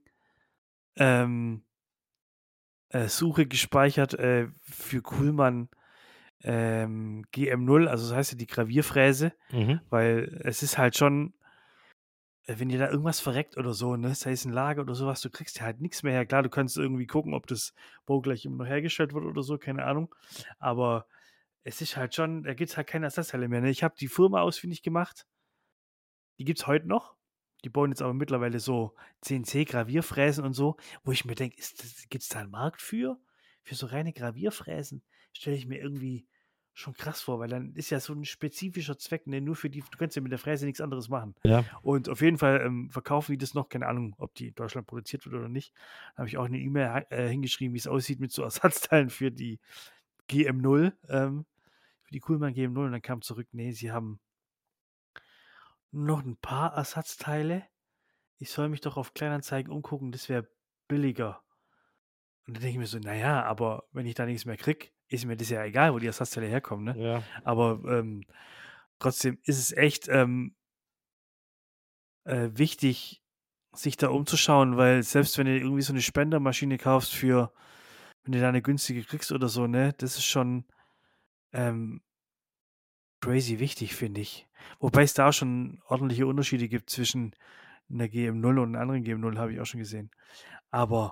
ähm, äh, Suche gespeichert äh, für Kuhlmann ähm, G M null, also das heißt ja die Gravierfräse, Mhm. weil es ist halt schon, äh, wenn dir da irgendwas verreckt oder so, ne, sei es ein Lager oder sowas, du kriegst ja halt nichts mehr her. Klar, du kannst irgendwie gucken, ob das baugleich immer noch hergestellt wird oder so, keine Ahnung. Aber es ist halt schon, da gibt es halt keine Ersatzteile mehr. Ne? Ich habe die Firma ausfindig gemacht, die gibt es heute noch. Die bauen jetzt aber mittlerweile so C N C-Gravierfräsen und so, wo ich mir denke, gibt es da einen Markt für? Für so reine Gravierfräsen? Stelle ich mir irgendwie schon krass vor, weil dann ist ja so ein spezifischer Zweck, ne? Nur für die, du kannst ja mit der Fräse nichts anderes machen. Ja. Und auf jeden Fall ähm, verkaufen die das noch, keine Ahnung, ob die in Deutschland produziert wird oder nicht. Da habe ich auch eine E-Mail äh, hingeschrieben, wie es aussieht mit so Ersatzteilen für die G M null, ähm, für die Kuhlmann G M null. Und dann kam zurück, nee, sie haben noch ein paar Ersatzteile. Ich soll mich doch auf Kleinanzeigen umgucken, das wäre billiger. Und dann denke ich mir so, naja, aber wenn ich da nichts mehr kriege, ist mir das ja egal, wo die Ersatzteile herkommen, ne? Ja. Aber ähm, trotzdem ist es echt ähm, äh, wichtig, sich da umzuschauen, weil selbst wenn du irgendwie so eine Spendermaschine kaufst für, wenn du da eine günstige kriegst oder so, ne, das ist schon ähm, crazy wichtig, finde ich. Wobei es da auch schon ordentliche Unterschiede gibt zwischen einer G M null und einer anderen G M null, habe ich auch schon gesehen. Aber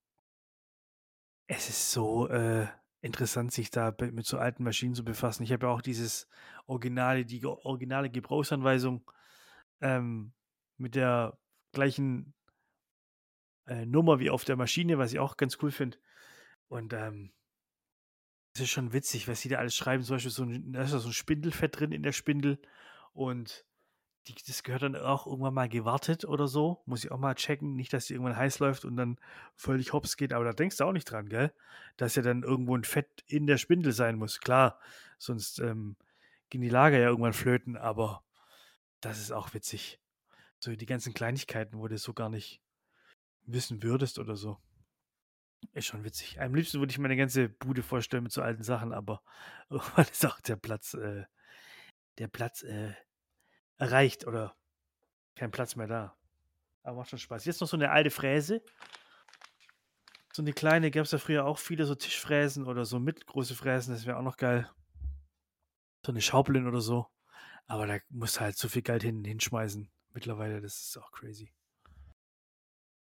es ist so äh, interessant, sich da be- mit so alten Maschinen zu befassen. Ich habe ja auch dieses originale, die ge- originale Gebrauchsanweisung ähm, mit der gleichen äh, Nummer wie auf der Maschine, was ich auch ganz cool finde. Und ähm, es ist schon witzig, was sie da alles schreiben. Zum Beispiel so ein, da ist ja so ein Spindelfett drin in der Spindel und die, das gehört dann auch irgendwann mal gewartet oder so. Muss ich auch mal checken. Nicht, dass die irgendwann heiß läuft und dann völlig hops geht. Aber da denkst du auch nicht dran, gell? Dass ja dann irgendwo ein Fett in der Spindel sein muss. Klar, sonst ähm, gehen die Lager ja irgendwann flöten. Aber das ist auch witzig. So die ganzen Kleinigkeiten, wo du so gar nicht wissen würdest oder so. Ist schon witzig. Am liebsten würde ich meine ganze Bude vorstellen mit so alten Sachen, aber irgendwann ist auch der Platz, äh, der Platz äh, erreicht oder kein Platz mehr da. Aber macht schon Spaß. Jetzt noch so eine alte Fräse. So eine kleine, gab es ja früher auch viele so Tischfräsen oder so mittelgroße Fräsen, das wäre auch noch geil. So eine Schaufelin oder so. Aber da musst du halt so viel Geld hin, hinschmeißen. Mittlerweile, das ist auch crazy.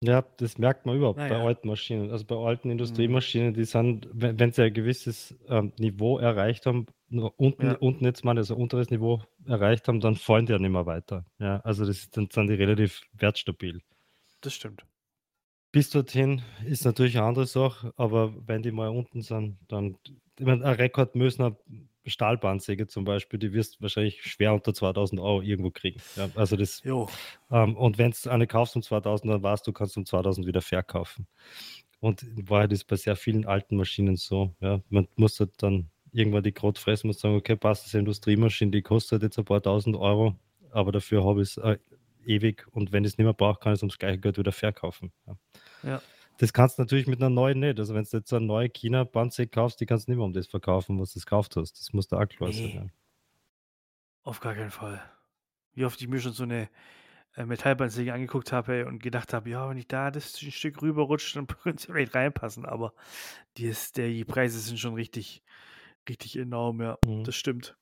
Ja, das merkt man überhaupt bei Naja. alten Maschinen. Also bei alten Mhm. Industriemaschinen, die sind, wenn, wenn sie ein gewisses ähm, Niveau erreicht haben, nur unten, Ja. unten jetzt mal, also unteres Niveau erreicht haben, dann fallen die ja nicht mehr weiter. Ja, also das ist, dann sind die relativ wertstabil. Das stimmt. Bis dorthin ist natürlich eine andere Sache, aber wenn die mal unten sind, dann, ich meine, ein Rekordmösner Stahlbahnsäge zum Beispiel, die wirst du wahrscheinlich schwer unter zweitausend Euro irgendwo kriegen. Ja, also das, Jo. ähm, und wenn du eine kaufst um zweitausend, dann weißt du, kannst du um zweitausend wieder verkaufen. Und in Wahrheit ist bei sehr vielen alten Maschinen so. Ja, man muss halt dann irgendwann die Krot fressen und sagen, okay, passt, das ist eine Industriemaschine, die kostet jetzt ein paar tausend Euro, aber dafür habe ich es äh, ewig und wenn ich es nicht mehr brauche, kann ich es ums gleiche Geld wieder verkaufen. Ja. Ja. Das kannst du natürlich mit einer neuen nicht. Also wenn du jetzt eine neue China-Bandsäge kaufst, die kannst du nicht mehr um das verkaufen, was du gekauft hast. Das muss da auch klar sein. Nee. Ja. Auf gar keinen Fall. Wie oft ich mir schon so eine äh, Metallbandsäge angeguckt habe und gedacht habe, ja, wenn ich da das ein Stück rüberrutsche, dann könnte es vielleicht reinpassen. Aber die, ist, der, die Preise sind schon richtig, richtig enorm, ja. Mhm. Das stimmt.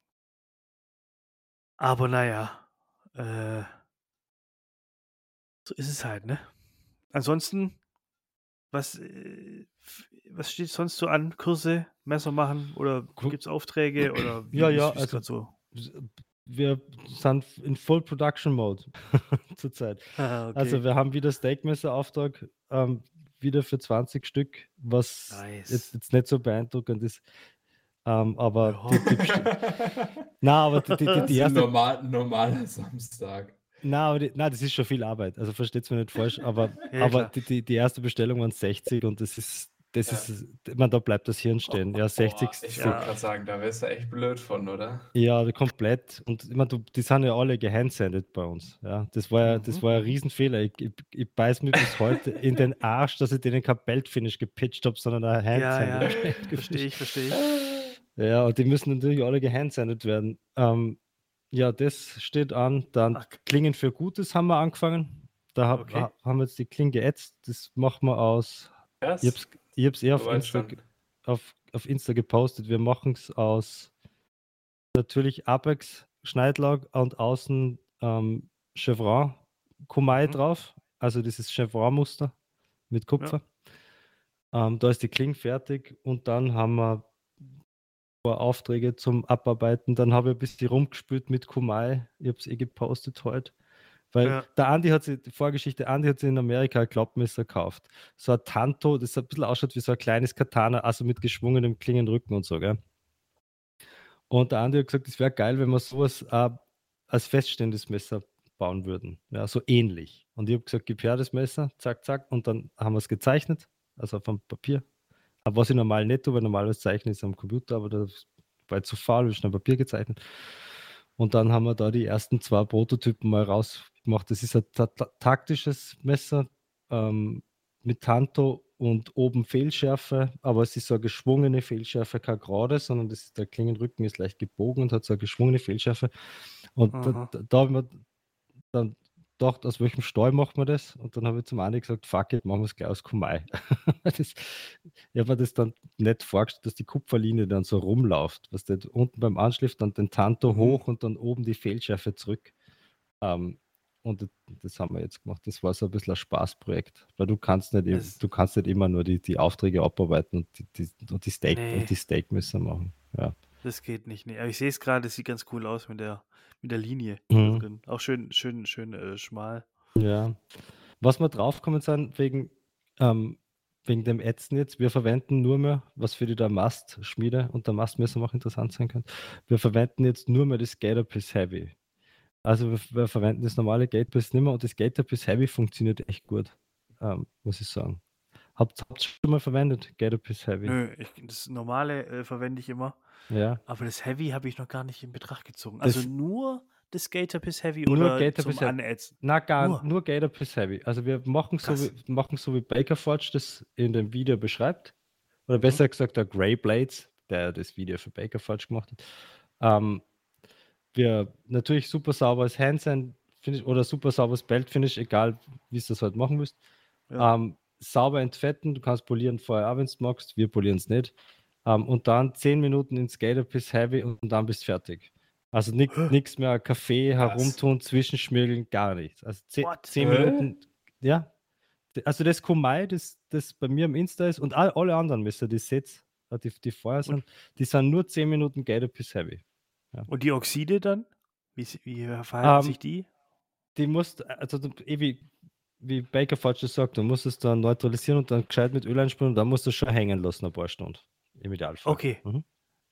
Aber naja, äh, so ist es halt, ne? Ansonsten, was, äh, f- was steht sonst so an? Kurse, Messer machen oder Gu- gibt es Aufträge oder wie Ja, ist ja, es also gerade so? wir sind in Full Production Mode zurzeit. Also Okay, wir haben wieder Steakmesser-Auftrag, ähm, wieder für zwanzig Stück, was jetzt, nice. jetzt nicht so beeindruckend ist. Ähm, aber Ja. die, die besti- na, aber die, die, die, Das die ist ein erste, normal, normaler Samstag. na, aber die, na, das ist schon viel Arbeit. Also versteht es mir nicht falsch, aber, Ja, aber klar. die, die, die erste Bestellung waren sechzig und das ist, das Ja. ist, ich meine, da bleibt das Hirn stehen. Ja, sechzig, Boah, ich sie- wollte Ja. gerade sagen, da wärst du echt blöd von, oder? ja, komplett. Und ich meine, du, die sind ja alle gehandsendet bei uns. Ja, das war ja, das Mhm. war ja ein Riesenfehler. Ich, ich, ich beiß mir bis heute in den Arsch, dass ich denen kein Belt-Finish gepitcht habe, sondern ein Ja, ja. Handsandet. Verstehe ich, verstehe ich. Ja, und die müssen natürlich alle gehandsandet werden. Ähm, ja, das steht an. Dann Ach, Klingen für Gutes haben wir angefangen. Da hab, okay. ha- haben wir jetzt die Klingen geätzt. Das machen wir aus. Ich Krass. hab's, ich hab's eher auf Soweit Insta, schon. ge- auf, auf Insta gepostet. Wir machen es aus natürlich Apex Schneidlack und außen ähm, Chevron Kumai Mhm. drauf. Also dieses Chevron-Muster mit Kupfer. Ähm, da ist die Klinge fertig und dann haben wir ein paar Aufträge zum Abarbeiten. Dann habe ich ein bisschen rumgespült mit Kumai. Ich habe es eh gepostet heute. Weil Ja. der Andi hat sich, die Vorgeschichte, Andi hat sich in Amerika ein Klappmesser gekauft. So ein Tanto, das ein bisschen ausschaut wie so ein kleines Katana, also mit geschwungenem Klingenrücken und so, gell? Und der Andi hat gesagt, es wäre geil, wenn wir sowas äh, als feststehendes Messer bauen würden. Ja, so ähnlich. Und ich habe gesagt, gib her das Messer, zack, zack. Und dann haben wir es gezeichnet, also auf dem Papier. Aber was ich normal nicht tue, weil normalerweise zeichne ich es am Computer, aber das war jetzt zu faul, ich habe Papier gezeichnet. Und dann haben wir da die ersten zwei Prototypen mal rausgemacht. Das ist ein ta ta taktisches Messer ähm, mit Tanto und oben Fehlschärfe, aber es ist so eine geschwungene Fehlschärfe, kein gerade, sondern das ist, der Klingenrücken ist leicht gebogen und hat so eine geschwungene Fehlschärfe. Und da, Aha. da, da habe ich mir dann gedacht, aus welchem Stall macht man das? Und dann habe ich zum Andi gesagt, fuck it, machen wir es gleich aus Kumai. das, ich habe mir das dann nicht vorgestellt, dass die Kupferlinie dann so rumläuft. Was du unten beim Anschliff dann den Tanto Mhm. hoch und dann oben die Fehlschärfe zurück. Ähm, und das, das haben wir jetzt gemacht. Das war so ein bisschen ein Spaßprojekt, weil du kannst nicht, Es, du kannst nicht immer nur die, die Aufträge abarbeiten und die, die, und die Steak nee, und die Steakmesser machen. Ja. das geht nicht. Nee. Aber ich sehe es gerade, es sieht ganz cool aus mit der, mit der Linie da Mhm. drin. Auch schön, schön, schön äh, schmal. Ja. Was wir draufgekommen sind, wegen, ähm, wegen dem Ätzen jetzt, wir verwenden nur mehr, was für die der Mastschmiede und der Mastmesser auch interessant sein kann, wir verwenden jetzt nur mehr das Gatorpiece Heavy. Also wir, wir verwenden das normale Gatorpiece nicht mehr und das Gatorpiece Heavy funktioniert echt gut, ähm, muss ich sagen. Habt ihr schon mal verwendet, Gatorpiece Heavy? Nö, ich, das normale äh, verwende ich immer. Ja. Aber das Heavy habe ich noch gar nicht in Betracht gezogen. Also Das, nur das Gatorpiece Heavy nur oder Gatorpiece zum Heavy. Anätzen? Na, gar Nur. nur Gatorpiece Heavy. Also wir machen so, Krass. wie, machen so wie Baker Forge das in dem Video beschreibt. Oder Mhm. besser gesagt der Grey Blades, der das Video für Baker Forge gemacht hat. Ähm, wir natürlich super sauberes Handstand Finish oder super sauberes Belt Finish, egal wie es das halt machen müsst. Ja. Ähm, sauber entfetten, du kannst polieren vorher auch, wenn du magst, wir polieren es nicht. Ähm, und dann zehn Minuten ins Gatorpiece Heavy und dann bist du fertig. Also nichts mehr Kaffee Krass. herumtun, zwischenschmirgeln, gar nichts. Also zehn, What? zehn Hä? Minuten, ja, Also das Kumai, das, das bei mir am Insta ist und all, alle anderen Messer, die Sets, die, die vorher sind, Und, die sind nur zehn Minuten Gated bis Heavy. Ja. und die Oxide dann? Wie, sie- wie verhalten Ähm, sich die? die musst, also du, eh wie, wie Baker Forge sagt, du musst es dann neutralisieren und dann gescheit mit Öl einspülen und dann musst du es schon hängen lassen, ein paar Stunden. Im Idealfall. Okay. Mhm.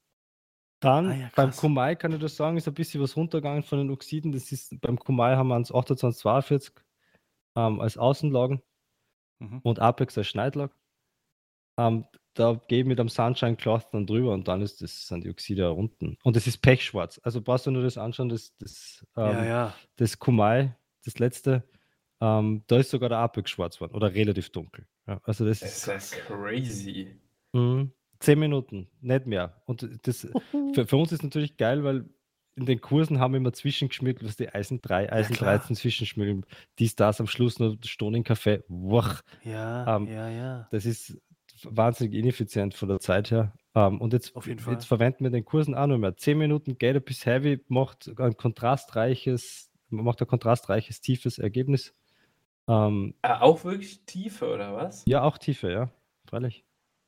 Ah Dann ja, beim krass. Kumai kann ich das sagen, ist ein bisschen was runtergegangen von den Oxiden. Das ist, beim Kumai haben wir uns achtundzwanzig zweiundvierzig ähm, als Außenlagen Mhm. und Apex als Schneidlag. Ähm, da gehe ich mit einem Sunshine Cloth dann drüber und dann ist das, sind die Oxide auch unten. Und das ist pechschwarz. Also brauchst du nur das anschauen, das, das, Ja, ähm, ja. das Kumai, das letzte, ähm, da ist sogar der Apex schwarz geworden oder relativ dunkel. Ja, also das Das ist ist ja crazy. mhm. zehn Minuten, nicht mehr. Und das für, für uns ist natürlich geil, weil in den Kursen haben wir immer zwischengeschmiert, was die Eisen drei, Eisen klar. dreizehn zwischenschmiedeln, dies, das am Schluss noch Stunden Kaffee. Wach. Ja, Ähm, ja, ja. Das ist wahnsinnig ineffizient von der Zeit her. Ähm, und jetzt, Auf jeden jetzt Fall. verwenden wir den Kursen auch noch mehr. zehn Minuten Gated bis Heavy macht ein kontrastreiches, macht ein kontrastreiches, tiefes Ergebnis. Ähm, Ah, auch wirklich Tiefe, oder was? ja, auch Tiefe, ja, freilich.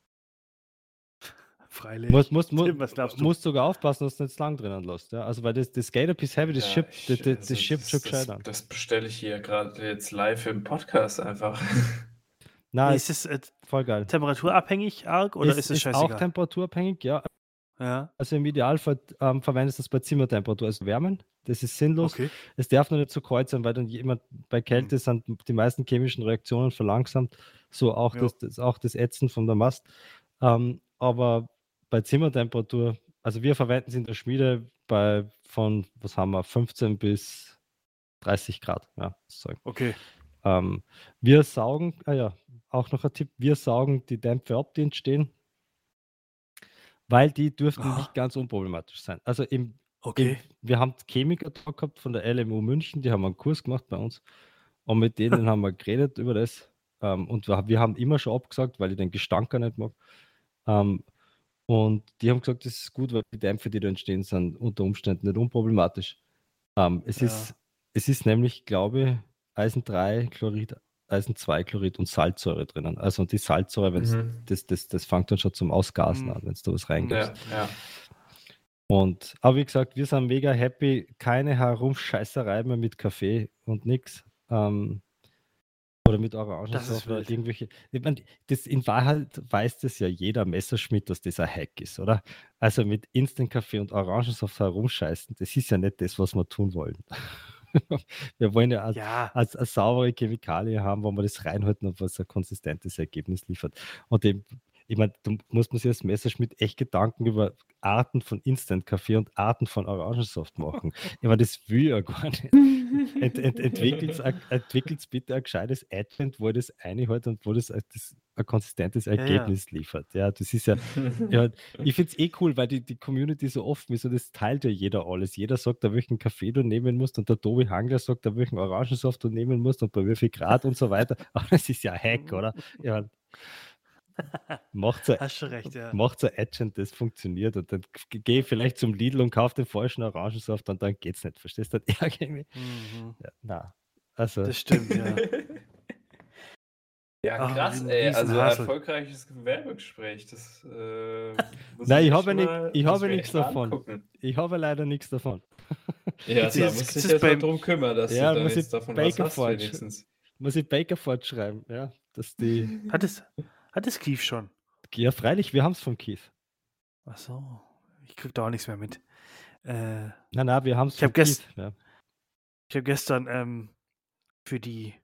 Freilich. Muss, muss, muss, Tim, was glaubst du? musst sogar aufpassen, dass du nicht zu lang drinnen lässt. Ja? Also, weil das, das Gated bis Heavy, das Ja, shippt, ich, das, das, also das shippt schon das, gescheit das, an. das bestelle ich hier gerade jetzt live im Podcast einfach. Nein, Ist es äh, voll geil. temperaturabhängig arg oder Ist, ist es ist auch scheißegal? temperaturabhängig, ja. Ja, Also im Idealfall ähm, verwendest du das bei Zimmertemperatur als Wärmen. Das ist sinnlos. okay. Es darf nur nicht zu kalt sein, weil dann jemand bei Kälte Hm. sind die meisten chemischen Reaktionen verlangsamt. So auch, Ja. das, das, auch das Ätzen von der Mast. Ähm, aber bei Zimmertemperatur, also wir verwenden es in der Schmiede bei von, was haben wir, fünfzehn bis dreißig Grad. Ja, sozusagen. Okay. Ähm, wir saugen, ah ja, auch noch ein Tipp, wir saugen die Dämpfe ab, die entstehen, weil die dürften Aha. nicht ganz unproblematisch sein. Also im, im, Okay. wir haben Chemiker da gehabt von der L M U München, die haben einen Kurs gemacht bei uns und mit denen haben wir geredet über das ähm, und wir, wir haben immer schon abgesagt, weil ich den Gestank gar nicht mag. Ähm, und die haben gesagt, das ist gut, weil die Dämpfe, die da entstehen, sind unter Umständen nicht unproblematisch. Ähm, es, Ja. ist, es ist nämlich, glaube ich, Eisen drei Chlorid, Eisen zwei Chlorid und Salzsäure drinnen. Also die Salzsäure, wenn's, Mhm. das, das, das fängt dann schon zum Ausgasen Hm. an, wenn du da was reingibst. Ja, ja. Und, aber wie gesagt, wir sind mega happy, keine Herumscheißerei mehr mit Kaffee und nix. Ähm, oder mit Das ist Orangensaft oder wild. irgendwelche. Ich mein, das, in Wahrheit weiß das ja jeder Messerschmidt, dass das ein Hack ist, oder? Also mit Instant-Kaffee und Orangensaft herumscheißen, das ist ja nicht das, was wir tun wollen. Wir wollen ja Ja. eine saubere Chemikalie haben, wo wir das reinhalten und was ein konsistentes Ergebnis liefert. Und dem, ich meine, da muss man sich als Messerschmidt echt Gedanken über Arten von Instant-Kaffee und Arten von Orangensaft machen. Ich meine, das will ich ja gar nicht. Ent, ent, entwickelt es bitte ein gescheites Advent, wo das einhält und wo das, ein- das ein konsistentes Ja, ja. Ergebnis liefert. Ja, das ist ja, ja ich finde es eh cool, weil die, die Community so offen ist und es teilt ja jeder alles. Jeder sagt, da welchen Kaffee du nehmen musst und der Tobi Hangler sagt, da welchen Orangensaft du nehmen musst und bei wie viel Grad und so weiter. Aber das ist ja ein Hack, oder? Ja, macht so Hast schon recht, ja. macht so Agent, das funktioniert und dann g- geh ich vielleicht zum Lidl und kaufe den falschen Orangensaft und dann geht's nicht. Verstehst du? Dann ärgere ich mich. Mhm. Ja, na, also, Das stimmt, ja. Ja, Ah, krass, wie ein ey. Also Riesenhassel. erfolgreiches Werbegespräch. Das äh, muss nein, ich ich echt habe, nicht, mal, ich muss habe mir nichts echt mal davon. angucken. Ich habe leider nichts davon. Ja, Jetzt da ist- musst du ist dich es jetzt mal beim- drum kümmern, dass Ja, du da muss jetzt ich davon was Baker hast, Forge- wenigstens. Muss ich Baker fortschreiben, ja, dass die, Hat es, hat es Keith schon? ja freilich, wir haben es vom Keith. Ach so. Ich krieg da auch nichts mehr mit. Äh, Nein, nein, wir haben es Ich vom hab gest- Keith. Ja. ich habe gestern ähm, für die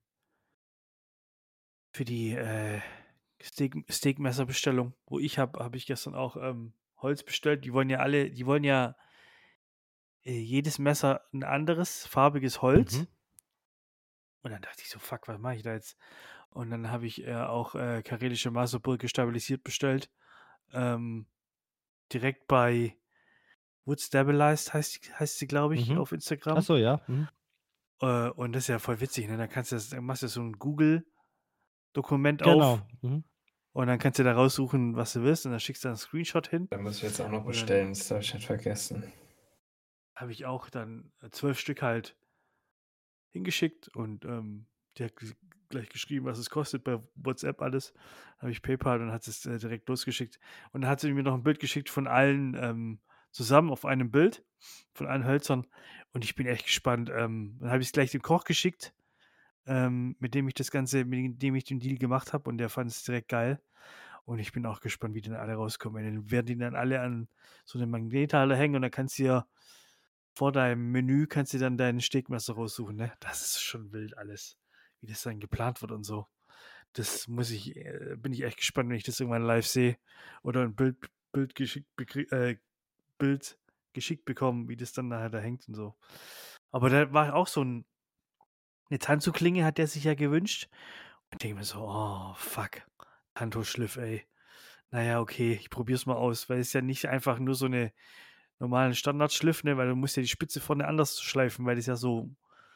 für die äh, Steak, Steakmesserbestellung, wo ich habe, habe ich gestern auch ähm, Holz bestellt. Die wollen ja alle, die wollen ja äh, jedes Messer ein anderes farbiges Holz. Mhm. Und dann dachte ich so, fuck, was mache ich da jetzt? Und dann habe ich äh, auch äh, karelische Maserbrücke stabilisiert bestellt. Ähm, direkt bei Wood Stabilized heißt, heißt sie, glaube ich, Mhm. auf Instagram. Achso, ja. Mhm. Äh, und das ist ja voll witzig, ne? Da kannst du das, dann machst du so ein Google-Dokument Genau. auf Mhm. und dann kannst du da raussuchen, was du willst und dann schickst du einen Screenshot hin. Da muss ich jetzt auch noch Und dann- bestellen, das habe ich nicht vergessen. Habe ich auch dann äh, zwölf Stück halt hingeschickt und ähm, die hat gleich geschrieben, was es kostet bei WhatsApp alles. Habe ich PayPal und hat es äh, direkt losgeschickt. Und dann hat sie mir noch ein Bild geschickt von allen ähm, zusammen auf einem Bild, von allen Hölzern. Und ich bin echt gespannt. Ähm, dann habe ich es gleich dem Koch geschickt, ähm, mit dem ich das Ganze, mit dem ich den Deal gemacht habe. Und der fand es direkt geil. Und ich bin auch gespannt, wie die dann alle rauskommen. Dann werden die dann alle an so eine Magnethalle hängen und dann kannst du ja vor deinem Menü kannst du dann dein Steakmesser raussuchen, ne? Das ist schon wild alles, wie das dann geplant wird und so. Das muss ich, äh, bin ich echt gespannt, wenn ich das irgendwann live sehe oder ein Bild, Bild, geschickt, bekrie- äh, Bild geschickt bekomme, wie das dann nachher da hängt und so. Aber da war auch so ein, eine Tanzklinge hat der sich ja gewünscht. Und ich denke mir so, oh, fuck, Tanto-Schliff, ey. Naja, okay, ich probier's mal aus, weil es ja nicht einfach nur so eine normalen Standardschliff, ne, weil du musst ja die Spitze vorne anders schleifen, weil das ja so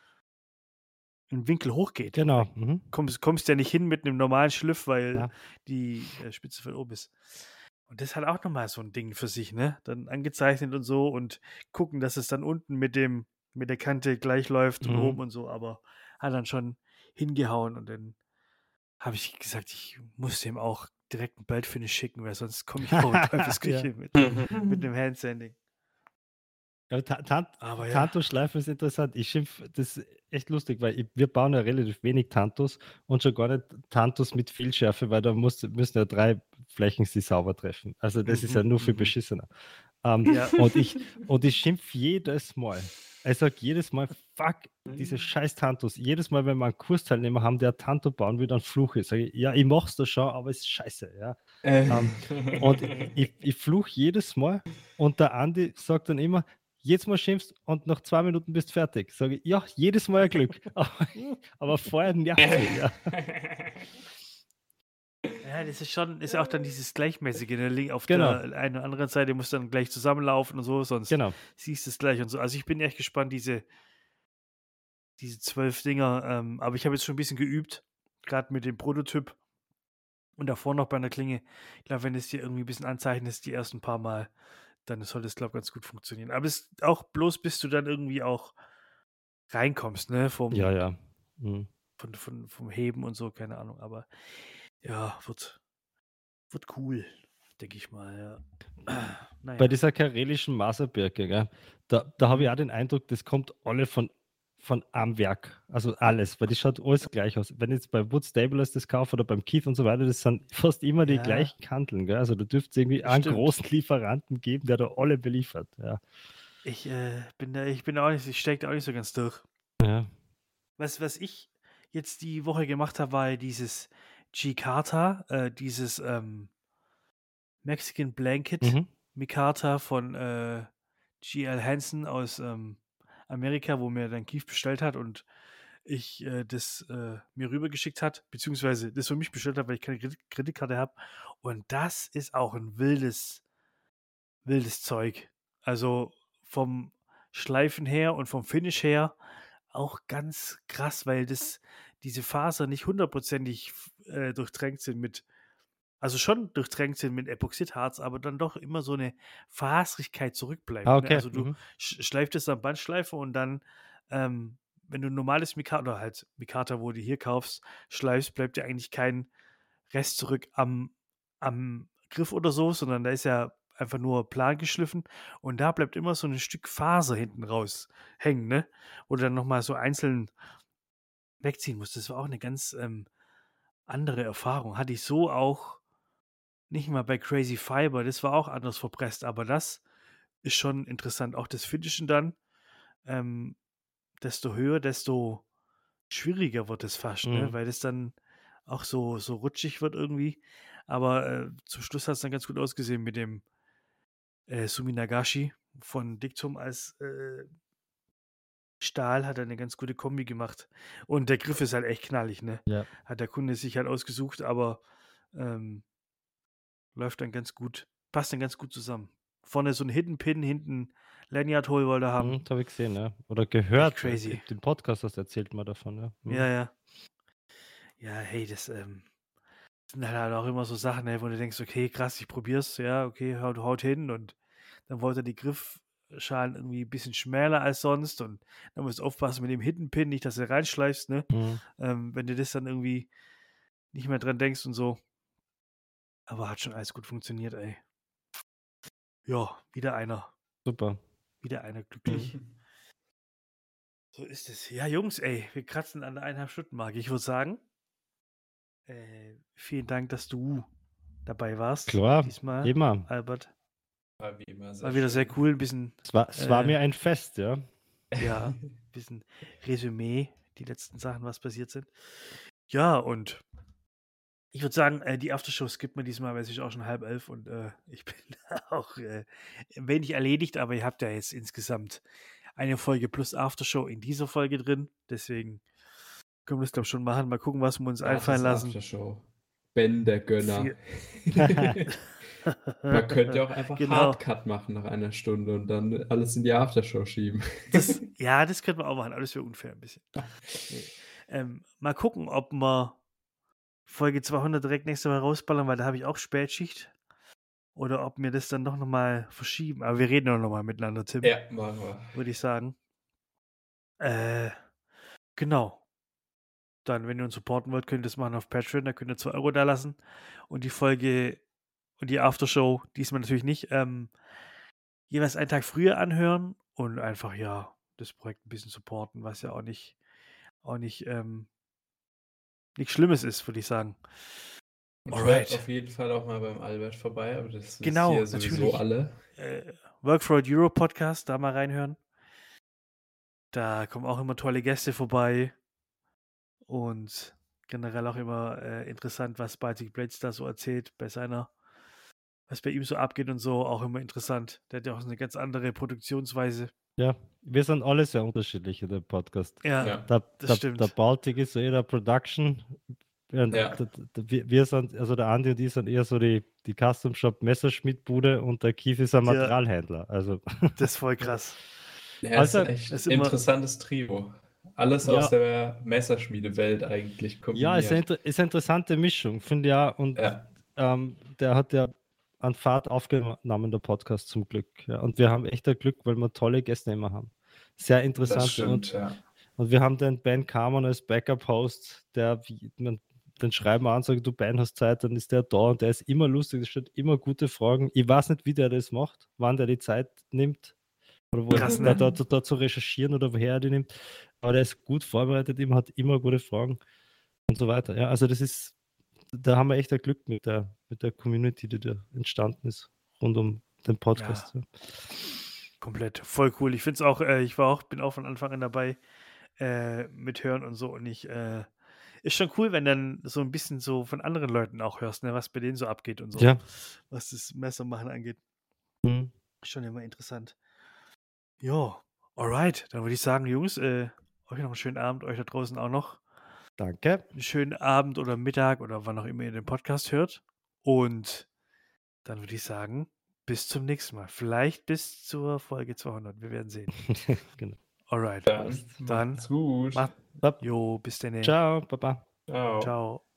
im Winkel hochgeht. Und Genau. da Mhm. kommst, kommst ja nicht hin mit einem normalen Schliff, weil Ja. die äh, Spitze von oben ist. Und das ist halt auch nochmal so ein Ding für sich, ne? Dann angezeichnet und so und gucken, dass es dann unten mit dem, mit der Kante gleich läuft und Mhm. oben und so, aber hat dann schon hingehauen und dann habe ich gesagt, ich muss dem auch direkt ein Bildfinish schicken, weil sonst komme ich vor Teufelsküche Ja. mit, mit einem Handsending. Ja, Ta- Tant Aber ja. Tanto-Schleifen ist interessant. Ich schimpf, das ist echt lustig, weil ich, wir bauen ja relativ wenig Tantos und schon gar nicht Tantos mit viel Schärfe, weil da muss, müssen ja drei Flächen sie sauber treffen. Also das ist ja Mhm, nur viel mhm. beschissener. Ähm, Ja. und ich, und ich schimpf jedes Mal. Ich sage jedes Mal, fuck, diese scheiß Tantos. Jedes Mal, wenn wir einen Kursteilnehmer haben, der Tanto bauen will, dann fluche ich. Sage ich, ja, ich mach's da schon, aber es ist scheiße. Ja. Ähm, und ich, ich fluche jedes Mal und der Andi sagt dann immer, jedes Mal schimpfst und nach zwei Minuten bist du fertig. Sage ich, ja, jedes Mal ein Glück. aber, aber vorher nervt mich. Ja. Ja, das ist schon, ist auch dann dieses Gleichmäßige. Ne? Link- Auf Genau. der einen oder anderen Seite muss dann gleich zusammenlaufen und so, sonst Genau. siehst du es gleich und so. Also ich bin echt gespannt, diese, diese zwölf Dinger. Ähm, aber ich habe jetzt schon ein bisschen geübt, gerade mit dem Prototyp und davor noch bei einer Klinge. Ich glaube, wenn du es dir irgendwie ein bisschen anzeichnest, die ersten paar Mal, dann soll das, glaube ich, ganz gut funktionieren. Aber es ist auch bloß, bis du dann irgendwie auch reinkommst, ne? Vom, Ja, ja. Mhm. von, von, vom Heben und so, keine Ahnung. Aber ja, wird, wird cool, denke ich mal, ja. Bei Naja. dieser karelischen Maserbirke, gell, da, da habe ich Mhm. auch den Eindruck, das kommt alle von, von am Werk. Also alles, weil das schaut alles gleich aus. Wenn ich jetzt bei Wood Stablers das kaufe oder beim Keith und so weiter, das sind fast immer die Ja, gleichen Kanteln. Gell? Also da dürfte es irgendwie das einen stimmt. großen Lieferanten geben, der da alle beliefert. Ja. Ich äh, bin da, ich bin da auch nicht, ich stecke da auch nicht so ganz durch. Ja. Was, was ich jetzt die Woche gemacht habe, war dieses G-Carta, äh, dieses ähm, Mexican Blanket Mhm. Mikata von äh, G L Hansen aus ähm, Amerika, wo mir dann Keith bestellt hat und ich äh, das äh, mir rübergeschickt hat, beziehungsweise das für mich bestellt hat, weil ich keine Kredit Kreditkarte habe. Und das ist auch ein wildes, wildes Zeug. Also vom Schleifen her und vom Finish her auch ganz krass, weil das diese Fasern nicht hundertprozentig äh, durchtränkt sind mit, also schon durchtränkt sind mit Epoxidharz, aber dann doch immer so eine Faserigkeit zurückbleibt. Ah, Ne? okay. Also du Mhm. sch schleifst es am Bandschleifer und dann, ähm, wenn du ein normales Mikata oder halt Mikata, wo du hier kaufst, schleifst, bleibt ja eigentlich kein Rest zurück am, am Griff oder so, sondern da ist ja einfach nur plan geschliffen und da bleibt immer so ein Stück Faser hinten raus hängen, ne? Wo du dann nochmal so einzeln wegziehen musst. Das war auch eine ganz ähm, andere Erfahrung. Hatte ich so auch nicht mal bei Crazy Fiber, das war auch anders verpresst, aber das ist schon interessant. Auch das Finishen dann, ähm, desto höher, desto schwieriger wird es fast, ne? Mhm. Weil das dann auch so, so rutschig wird irgendwie. Aber äh, zum Schluss hat es dann ganz gut ausgesehen mit dem äh, Suminagashi von Dictum als äh, Stahl, hat er eine ganz gute Kombi gemacht. Und der Griff ist halt echt knallig, ne? Ja. Hat der Kunde sich halt ausgesucht, aber ähm, läuft dann ganz gut, passt dann ganz gut zusammen. Vorne so ein Hidden Pin, hinten Lanyard Hole wollte er haben. Mhm, das habe ich gesehen, ja. Oder Echt gehört. äh, crazy. Im Podcast hast du erzählt mal davon, ja. Mhm. Ja, ja. Ja, hey, das ähm, sind halt auch immer so Sachen, ey, wo du denkst, okay, krass, ich probier's, ja, okay, haut, haut hin und dann wollte er die Griff, Schalen irgendwie ein bisschen schmäler als sonst und dann musst du aufpassen mit dem Hidden Pin, nicht, dass du reinschleifst, ne? Mhm. Ähm, wenn du das dann irgendwie nicht mehr dran denkst und so. Aber hat schon alles gut funktioniert, ey. Ja, wieder einer. Super. Wieder einer glücklich. Mhm. So ist es. Ja, Jungs, ey, wir kratzen an der eineinhalb Stunden Marke. Ich würde sagen, äh, vielen Dank, dass du dabei warst. Klar, Diesmal, immer. Albert. War wie immer sehr War wieder sehr schön. cool. Ein bisschen, Es war, es war äh, mir ein Fest, ja. ja, ein bisschen Resümee, die letzten Sachen, was passiert sind. Ja, und ich würde sagen, äh, die Aftershow skippt man diesmal, weil es ist auch schon halb elf und äh, ich bin auch äh, ein wenig erledigt, aber ihr habt ja jetzt insgesamt eine Folge plus Aftershow in dieser Folge drin. Deswegen können wir das, glaube ich, schon machen. Mal gucken, was wir uns einfallen Gratis lassen. Aftershow. Ben der Gönner. Viel- Man könnte ja auch einfach Genau. Hardcut machen nach einer Stunde und dann alles in die Aftershow schieben. Das, ja, das könnte man auch machen, aber das wäre unfair ein bisschen. Nee. Ähm, mal gucken, ob wir Folge zweihundert direkt nächste Woche rausballern, weil da habe ich auch Spätschicht. Oder ob wir das dann doch nochmal verschieben. Aber wir reden auch nochmal miteinander, Tim, Ja, machen wir. würde ich sagen. Äh, genau. Dann, wenn ihr uns supporten wollt, könnt ihr das machen auf Patreon. Da könnt ihr zwei Euro da lassen. Und die Folge und die Aftershow, diesmal natürlich nicht, ähm, jeweils einen Tag früher anhören und einfach, ja, das Projekt ein bisschen supporten, was ja auch nicht, auch nicht, ähm, nichts Schlimmes ist, würde ich sagen. Und Alright. hört auf jeden Fall auch mal beim Albert vorbei, aber das wissen Genau, hier sowieso natürlich. alle. Äh, Work for It Euro Podcast, da mal reinhören. Da kommen auch immer tolle Gäste vorbei. Und generell auch immer äh, interessant, was Baltic Blades da so erzählt bei seiner, was bei ihm so abgeht und so, auch immer interessant. Der hat ja auch eine ganz andere Produktionsweise. Ja, wir sind alle sehr unterschiedlich in dem Podcast. Ja, Ja. Der, das der, stimmt. der Baltic ist so eher der Production. Und Ja. der, der, wir- wir sind, also der Andi und ich sind eher so die, die Custom Shop Messerschmidt-Bude und der Keith ist ein Ja. Materialhändler. Also, Das ist voll krass. Ja, Also, ist echt das ist ein immer- interessantes Trio. Alles Ja. aus der Messerschmiede-Welt eigentlich ja, ist eine, kombiniert. inter- ist eine interessante Mischung, finde ich ja. Und Ja. ähm, der hat ja an Fahrt aufgenommen, der Podcast zum Glück. Ja. Und wir haben echt ein Glück, weil wir tolle Gäste immer haben. Sehr interessant. Das stimmt, und, ja. und wir haben den Ben Carmon als Backup-Host, der, wie- man, den schreiben wir an, sagen, du Ben, hast Zeit, dann ist der da und der ist immer lustig, es stellt immer gute Fragen. Ich weiß nicht, wie der das macht, wann der die Zeit nimmt oder wo Krass, da, ne? da, da, da zu recherchieren oder woher er die nimmt. Aber der ist gut vorbereitet, immer hat immer gute Fragen und so weiter. Ja, also das ist, da haben wir echt ein Glück mit der, mit der Community, die da entstanden ist, rund um den Podcast. Ja. Komplett. Voll cool. Ich finde es auch, äh, ich war auch, bin auch von Anfang an dabei äh, mit Hören und so. Und ich, äh, ist schon cool, wenn dann so ein bisschen so von anderen Leuten auch hörst, ne, was bei denen so abgeht und so. Ja. Was das Messermachen angeht. Hm. Schon immer interessant. Ja, alright. Dann würde ich sagen, Jungs, äh, euch noch einen schönen Abend, euch da draußen auch noch Danke. einen schönen Abend oder Mittag oder wann auch immer ihr den Podcast hört. Und dann würde ich sagen, bis zum nächsten Mal. Vielleicht bis zur Folge zweihundert. Wir werden sehen. Genau. Alright. Dann, Dann macht's gut. macht- Jo, bis dann. Ciao, Baba. Ciao. Ciao.